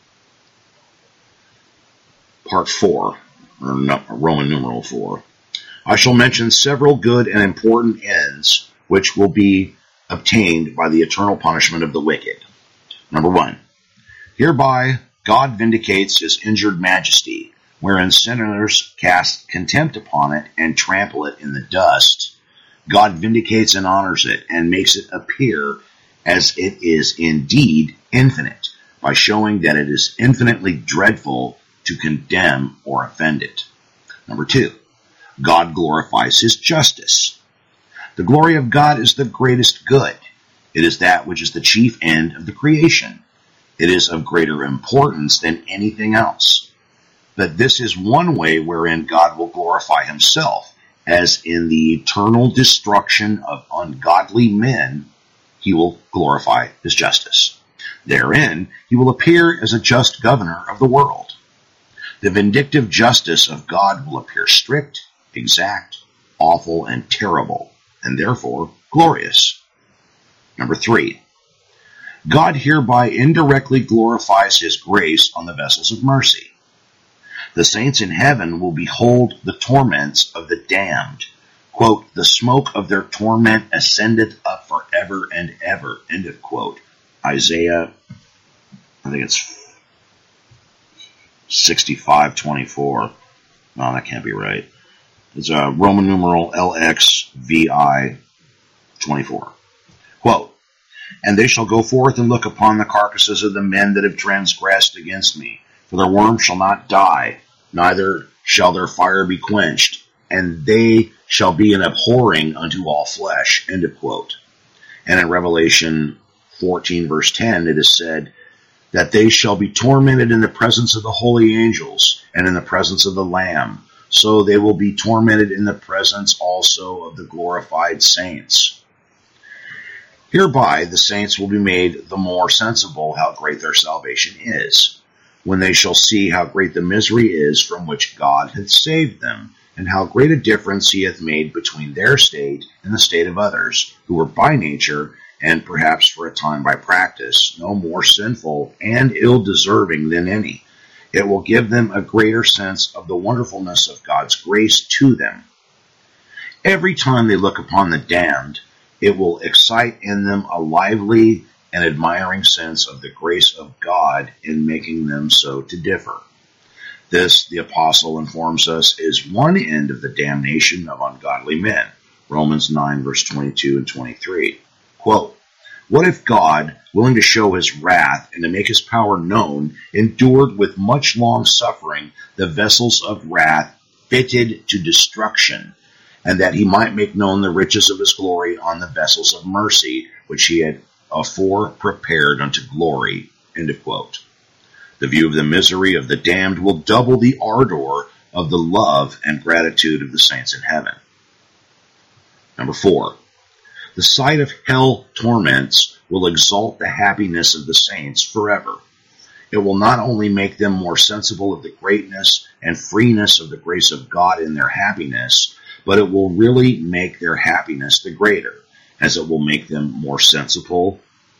Part 4, or Roman numeral 4. I shall mention several good and important ends which will be obtained by the eternal punishment of the wicked. Number 1. Hereby God vindicates his injured majesty, wherein sinners cast contempt upon it and trample it in the dust. God vindicates and honors it and makes it appear as it is indeed infinite, by showing that it is infinitely dreadful to condemn or offend it. Number 2. God glorifies his justice. The glory of God is the greatest good. It is that which is the chief end of the creation. It is of greater importance than anything else. But this is one way wherein God will glorify himself, as in the eternal destruction of ungodly men, he will glorify his justice. Therein, he will appear as a just governor of the world. The vindictive justice of God will appear strict, exact, awful, and terrible, and therefore glorious. Number 3. God hereby indirectly glorifies his grace on the vessels of mercy. The saints in heaven will behold the torments of the damned. Quote, the smoke of their torment ascendeth up forever and ever. End of quote. Isaiah, I think it's 65:24. No, that can't be right. It's Roman numeral LXVI 24. Quote, and they shall go forth and look upon the carcasses of the men that have transgressed against me. For their worm shall not die, neither shall their fire be quenched, and they shall be an abhorring unto all flesh. End of quote. And in Revelation 14, verse 10, it is said that they shall be tormented in the presence of the holy angels and in the presence of the Lamb. So they will be tormented in the presence also of the glorified saints. Hereby the saints will be made the more sensible how great their salvation is, when they shall see how great the misery is from which God hath saved them, and how great a difference he hath made between their state and the state of others, who were by nature, and perhaps for a time by practice, no more sinful and ill-deserving than any. It will give them a greater sense of the wonderfulness of God's grace to them. Every time they look upon the damned, it will excite in them a lively and admiring sense of the grace of God in making them so to differ. This, the apostle informs us, is one end of the damnation of ungodly men. Romans 9, verse 22 and 23. Quote, what if God, willing to show his wrath and to make his power known, endured with much long suffering the vessels of wrath fitted to destruction, and that he might make known the riches of his glory on the vessels of mercy, which he had afore prepared unto glory. End of quote. The view of the misery of the damned will double the ardor of the love and gratitude of the saints in heaven. Number 4. The sight of hell torments will exalt the happiness of the saints forever. It will not only make them more sensible of the greatness and freeness of the grace of God in their happiness, but it will really make their happiness the greater, as it will make them more sensible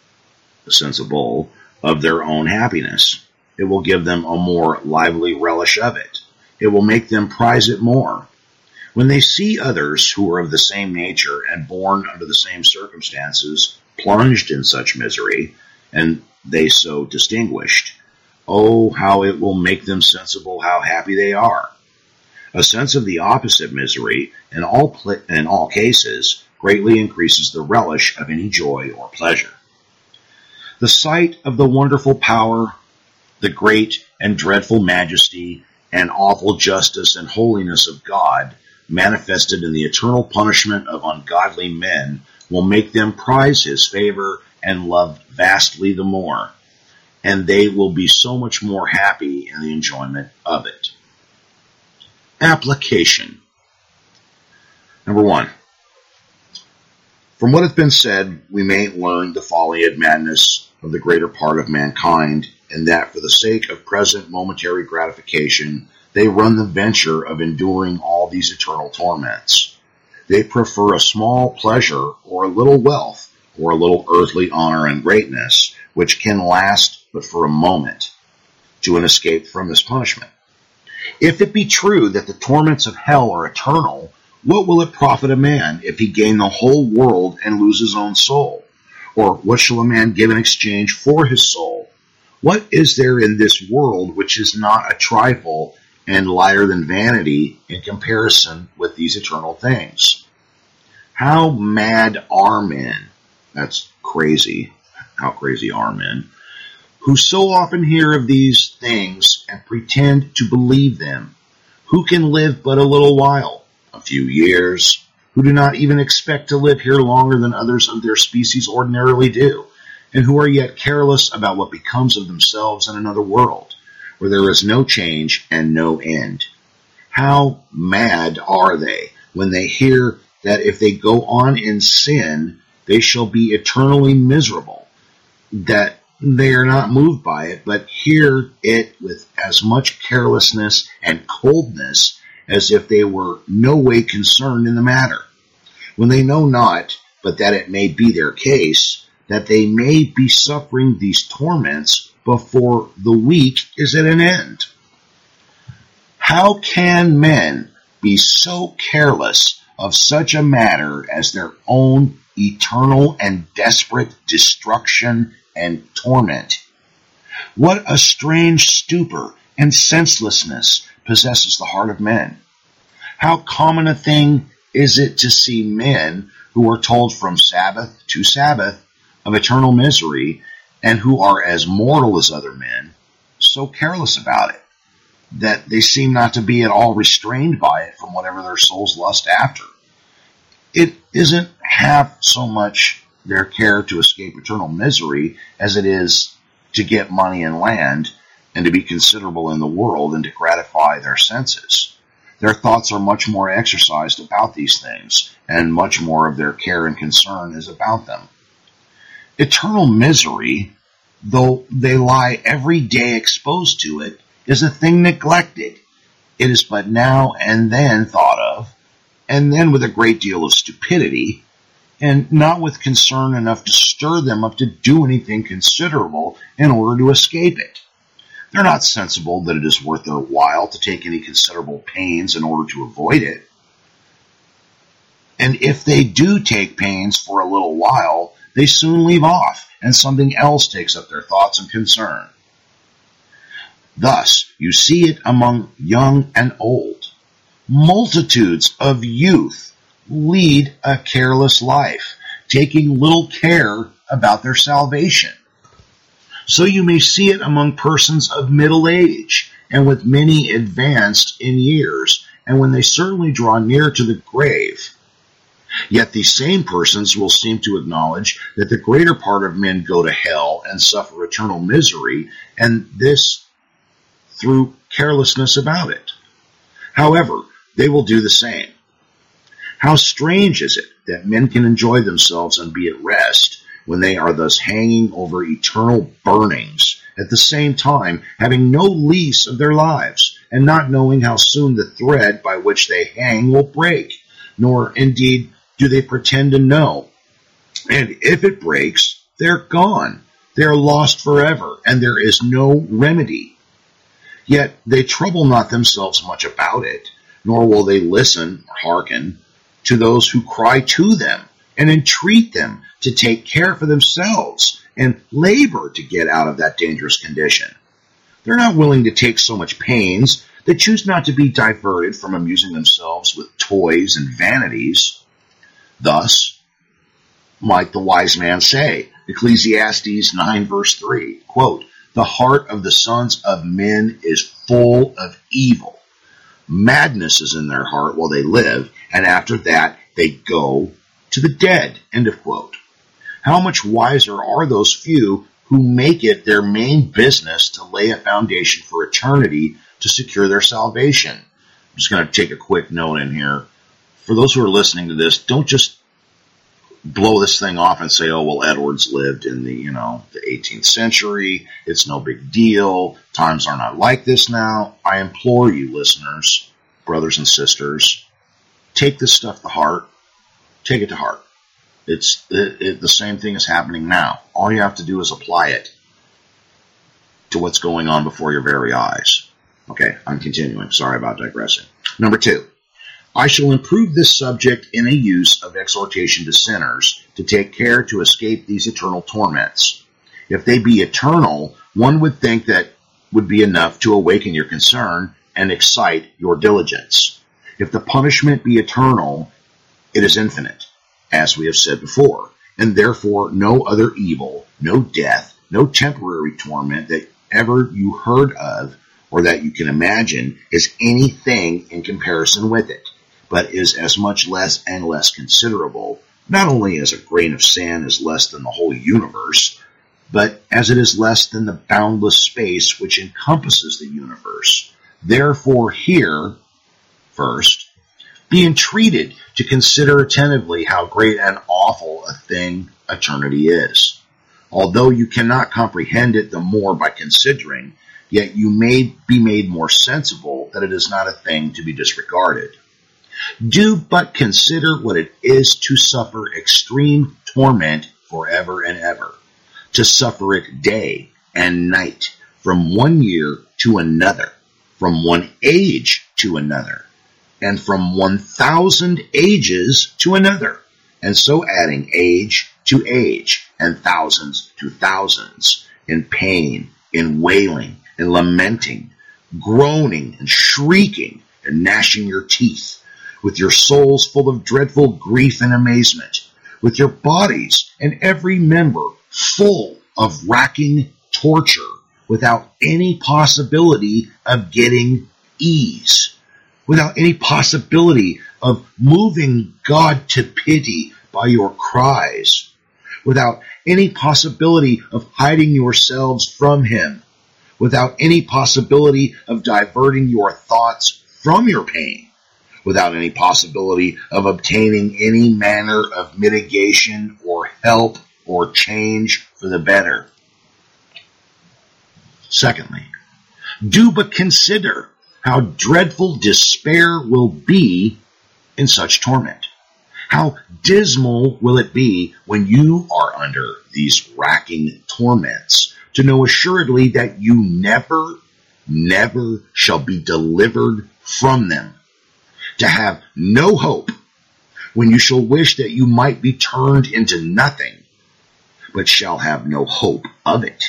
of their own happiness. It will give them a more lively relish of it. It will make them prize it more. When they see others who are of the same nature and born under the same circumstances plunged in such misery, and they so distinguished, oh, how it will make them sensible how happy they are. A sense of the opposite misery, in all cases, greatly increases the relish of any joy or pleasure. The sight of the wonderful power, the great and dreadful majesty, and awful justice and holiness of God, manifested in the eternal punishment of ungodly men, will make them prize his favor and love vastly the more, and they will be so much more happy in the enjoyment of it. Application. Number 1. From what hath been said, we may learn the folly and madness of the greater part of mankind, and that for the sake of present momentary gratification, they run the venture of enduring all these eternal torments. They prefer a small pleasure or a little wealth or a little earthly honor and greatness, which can last but for a moment, to an escape from this punishment. If it be true that the torments of hell are eternal, what will it profit a man if he gain the whole world and lose his own soul? Or what shall a man give in exchange for his soul? What is there in this world which is not a trifle and lighter than vanity in comparison with these eternal things? How mad are men? That's crazy. How crazy are men? Who so often hear of these things and pretend to believe them, who can live but a little while, a few years, who do not even expect to live here longer than others of their species ordinarily do, and who are yet careless about what becomes of themselves in another world, where there is no change and no end. How mad are they when they hear that if they go on in sin, they shall be eternally miserable, that they are not moved by it, but hear it with as much carelessness and coldness as if they were no way concerned in the matter, when they know not, but that it may be their case, that they may be suffering these torments before the week is at an end. How can men be so careless of such a matter as their own eternal and desperate destruction and torment? What a strange stupor and senselessness possesses the heart of men. How common a thing is it to see men who are told from Sabbath to Sabbath of eternal misery, and who are as mortal as other men, so careless about it, that they seem not to be at all restrained by it from whatever their souls lust after. It isn't half so much their care to escape eternal misery as it is to get money and land, and to be considerable in the world, and to gratify their senses. Their thoughts are much more exercised about these things, and much more of their care and concern is about them. Eternal misery, though they lie every day exposed to it, is a thing neglected. It is but now and then thought of, and then with a great deal of stupidity, and not with concern enough to stir them up to do anything considerable in order to escape it. They're not sensible that it is worth their while to take any considerable pains in order to avoid it. And if they do take pains for a little while, they soon leave off, and something else takes up their thoughts and concern. Thus, you see it among young and old. Multitudes of youth lead a careless life, taking little care about their salvation. So you may see it among persons of middle age, and with many advanced in years, and when they certainly draw near to the grave. Yet these same persons will seem to acknowledge that the greater part of men go to hell and suffer eternal misery, and this through carelessness about it. However, they will do the same. How strange is it that men can enjoy themselves and be at rest when they are thus hanging over eternal burnings, at the same time having no lease of their lives, and not knowing how soon the thread by which they hang will break, nor indeed do they pretend to know. And if it breaks, they're gone. They are lost forever, and there is no remedy. Yet they trouble not themselves much about it, nor will they listen or hearken to those who cry to them and entreat them to take care for themselves and labor to get out of that dangerous condition. They're not willing to take so much pains. They choose not to be diverted from amusing themselves with toys and vanities. Thus might the wise man say, Ecclesiastes 9 verse 3, quote, "The heart of the sons of men is full of evil. Madness is in their heart while they live, and after that they go to the dead." End of quote. How much wiser are those few who make it their main business to lay a foundation for eternity to secure their salvation? I'm just going to take a quick note in here. For those who are listening to this, don't just blow this thing off and say, oh, well, Edwards lived in the 18th century. It's no big deal. Times are not like this now. I implore you, listeners, brothers and sisters, take this stuff to heart. Take it to heart. The same thing is happening now. All you have to do is apply it to what's going on before your very eyes. Okay, I'm continuing. Sorry about digressing. Number 2. I shall improve this subject in a use of exhortation to sinners to take care to escape these eternal torments. If they be eternal, one would think that would be enough to awaken your concern and excite your diligence. If the punishment be eternal, it is infinite, as we have said before, and therefore no other evil, no death, no temporary torment that ever you heard of or that you can imagine is anything in comparison with it, but is as much less and less considerable, not only as a grain of sand is less than the whole universe, but as it is less than the boundless space which encompasses the universe. Therefore here, first, be entreated to consider attentively how great and awful a thing eternity is. Although you cannot comprehend it the more by considering, yet you may be made more sensible that it is not a thing to be disregarded. Do but consider what it is to suffer extreme torment forever and ever, to suffer it day and night, from one year to another, from one age to another, and from 1,000 ages to another, and so adding age to age, and thousands to thousands, in pain, in wailing, in lamenting, groaning, and shrieking, and gnashing your teeth, with your souls full of dreadful grief and amazement, with your bodies and every member full of racking torture, without any possibility of getting ease, without any possibility of moving God to pity by your cries, without any possibility of hiding yourselves from him, without any possibility of diverting your thoughts from your pain, without any possibility of obtaining any manner of mitigation or help or change for the better. Secondly, do but consider how dreadful despair will be in such torment. How dismal will it be when you are under these racking torments, to know assuredly that you never, never shall be delivered from them, to have no hope when you shall wish that you might be turned into nothing, but shall have no hope of it.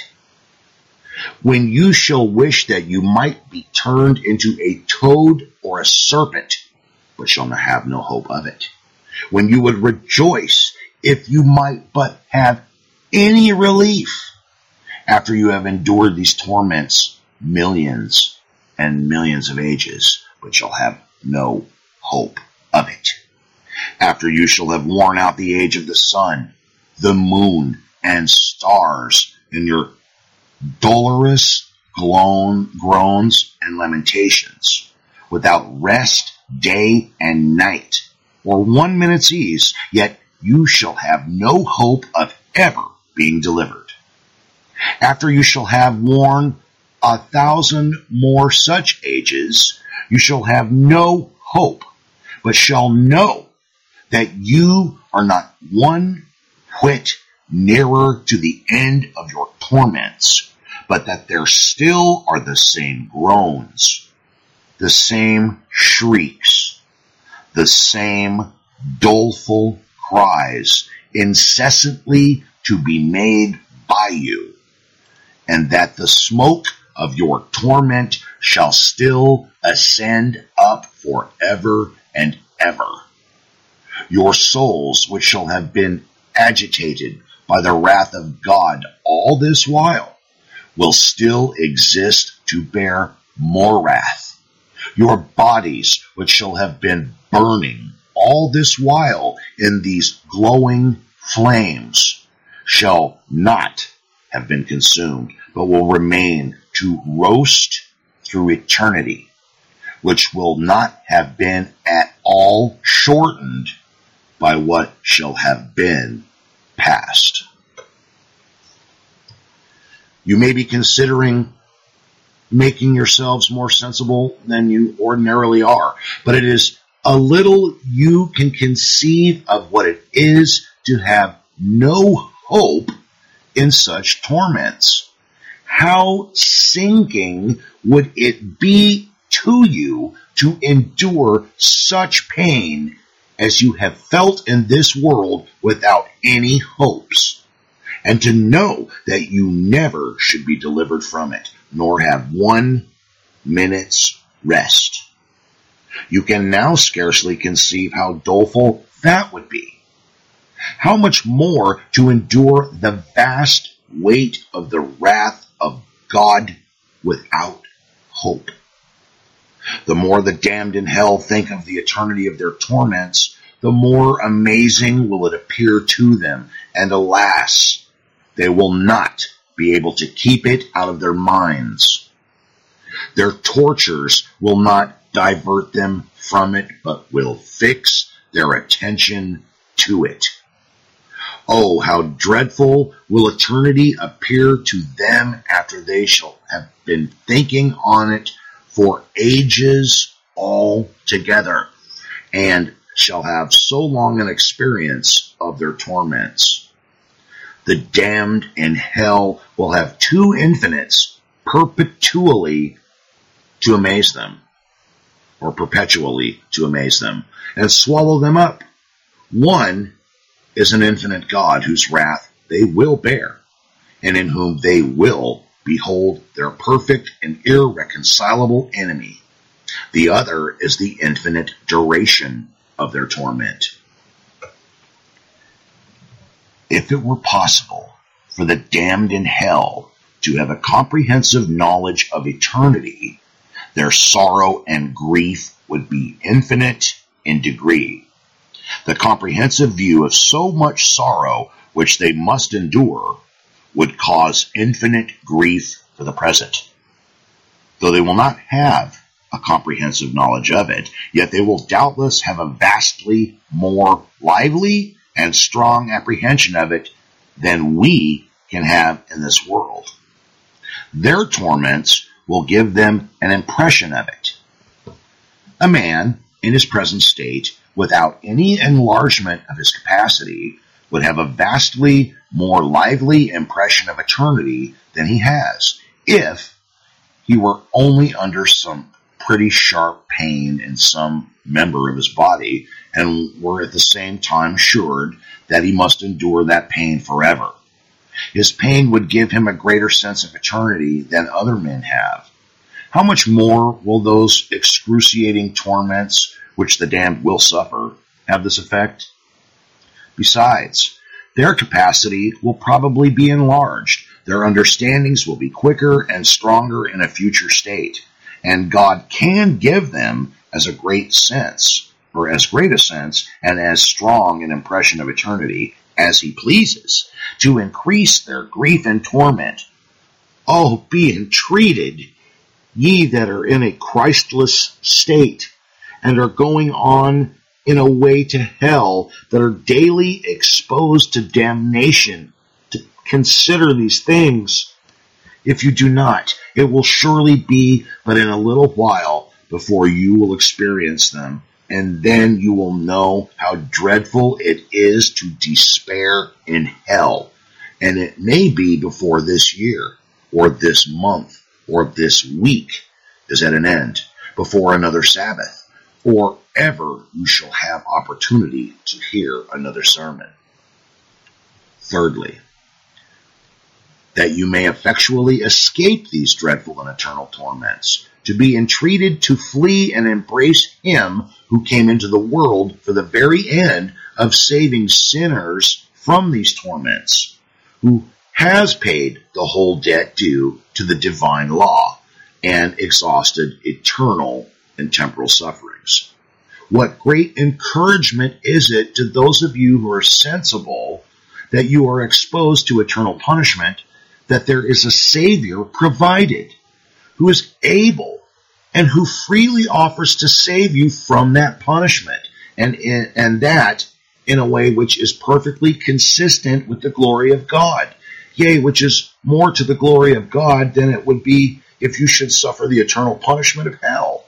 When you shall wish that you might be turned into a toad or a serpent, but shall not have no hope of it. When you would rejoice if you might but have any relief, after you have endured these torments millions and millions of ages, but shall have no hope of it. After you shall have worn out the age of the sun, the moon, and stars in your dolorous groans and lamentations, without rest day and night, or 1 minute's ease, yet you shall have no hope of ever being delivered. After you shall have worn 1,000 more such ages, you shall have no hope, but shall know that you are not one whit nearer to the end of your torments, but that there still are the same groans, the same shrieks, the same doleful cries incessantly to be made by you, and that the smoke of your torment shall still ascend up forever and ever. Your souls, which shall have been agitated by the wrath of God all this while, will still exist to bear more wrath. Your bodies, which shall have been burning all this while in these glowing flames, shall not have been consumed, but will remain to roast through eternity, which will not have been at all shortened by what shall have been past. You may be considering making yourselves more sensible than you ordinarily are, but it is a little you can conceive of what it is to have no hope in such torments. How sinking would it be to you to endure such pain as you have felt in this world without any hopes, and to know that you never should be delivered from it, nor have 1 minute's rest. You can now scarcely conceive how doleful that would be. How much more to endure the vast weight of the wrath of God without hope. The more the damned in hell think of the eternity of their torments, the more amazing will it appear to them, and alas, they will not be able to keep it out of their minds. Their tortures will not divert them from it, but will fix their attention to it. Oh, how dreadful will eternity appear to them after they shall have been thinking on it for ages altogether, and shall have so long an experience of their torments. The damned in hell will have 2 infinites perpetually to amaze them, or perpetually to amaze them, and swallow them up. One is an infinite God whose wrath they will bear, and in whom they will behold their perfect and irreconcilable enemy. The other is the infinite duration of their torment. If it were possible for the damned in hell to have a comprehensive knowledge of eternity, their sorrow and grief would be infinite in degree. The comprehensive view of so much sorrow which they must endure would cause infinite grief for the present. Though they will not have a comprehensive knowledge of it, yet they will doubtless have a vastly more lively and strong apprehension of it than we can have in this world. Their torments will give them an impression of it. A man in his present state, without any enlargement of his capacity, would have a vastly more lively impression of eternity than he has, if he were only under some pretty sharp pain in some member of his body, and were at the same time assured that he must endure that pain forever. His pain would give him a greater sense of eternity than other men have. How much more will those excruciating torments which the damned will suffer have this effect? Besides, their capacity will probably be enlarged, their understandings will be quicker and stronger in a future state, and God can give them as great a sense, and as strong an impression of eternity as he pleases, to increase their grief and torment. Oh, be entreated, ye that are in a Christless state, and are going on in a way to hell, that are daily exposed to damnation, to consider these things. If you do not, it will surely be but in a little while before you will experience them, and then you will know how dreadful it is to despair in hell. And it may be before this year, or this month, or this week is at an end, before another Sabbath, or ever you shall have opportunity to hear another sermon. Thirdly, that you may effectually escape these dreadful and eternal torments, to be entreated to flee and embrace him who came into the world for the very end of saving sinners from these torments, who has paid the whole debt due to the divine law and exhausted eternal and temporal sufferings. What great encouragement is it to those of you who are sensible that you are exposed to eternal punishment, that there is a Savior provided, who is able and who freely offers to save you from that punishment, and that in a way which is perfectly consistent with the glory of God, yea, which is more to the glory of God than it would be if you should suffer the eternal punishment of hell.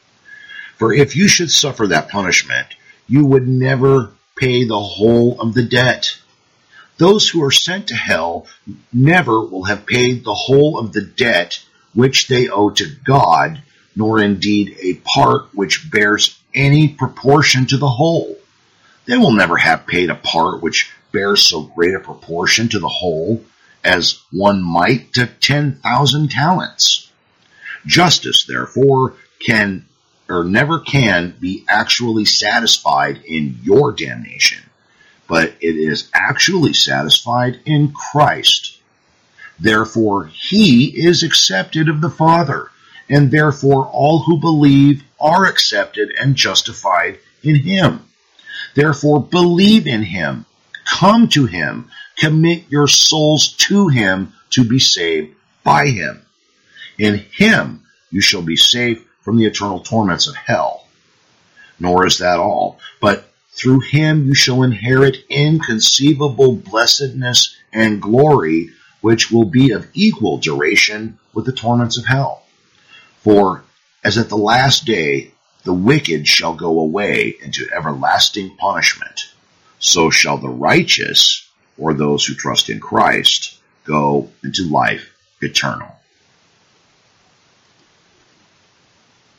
For if you should suffer that punishment, you would never pay the whole of the debt. Those who are sent to hell never will have paid the whole of the debt which they owe to God, nor indeed a part which bears any proportion to the whole. They will never have paid a part which bears so great a proportion to the whole as one might to 10,000 talents. Justice, therefore, never can be actually satisfied in your damnation, but it is actually satisfied in Christ. Therefore, he is accepted of the Father, and therefore all who believe are accepted and justified in him. Therefore, believe in him, come to him, commit your souls to him to be saved by him. In him you shall be safe from the eternal torments of hell. Nor is that all, but through him you shall inherit inconceivable blessedness and glory, which will be of equal duration with the torments of hell. For as at the last day the wicked shall go away into everlasting punishment, so shall the righteous, or those who trust in Christ, go into life eternal.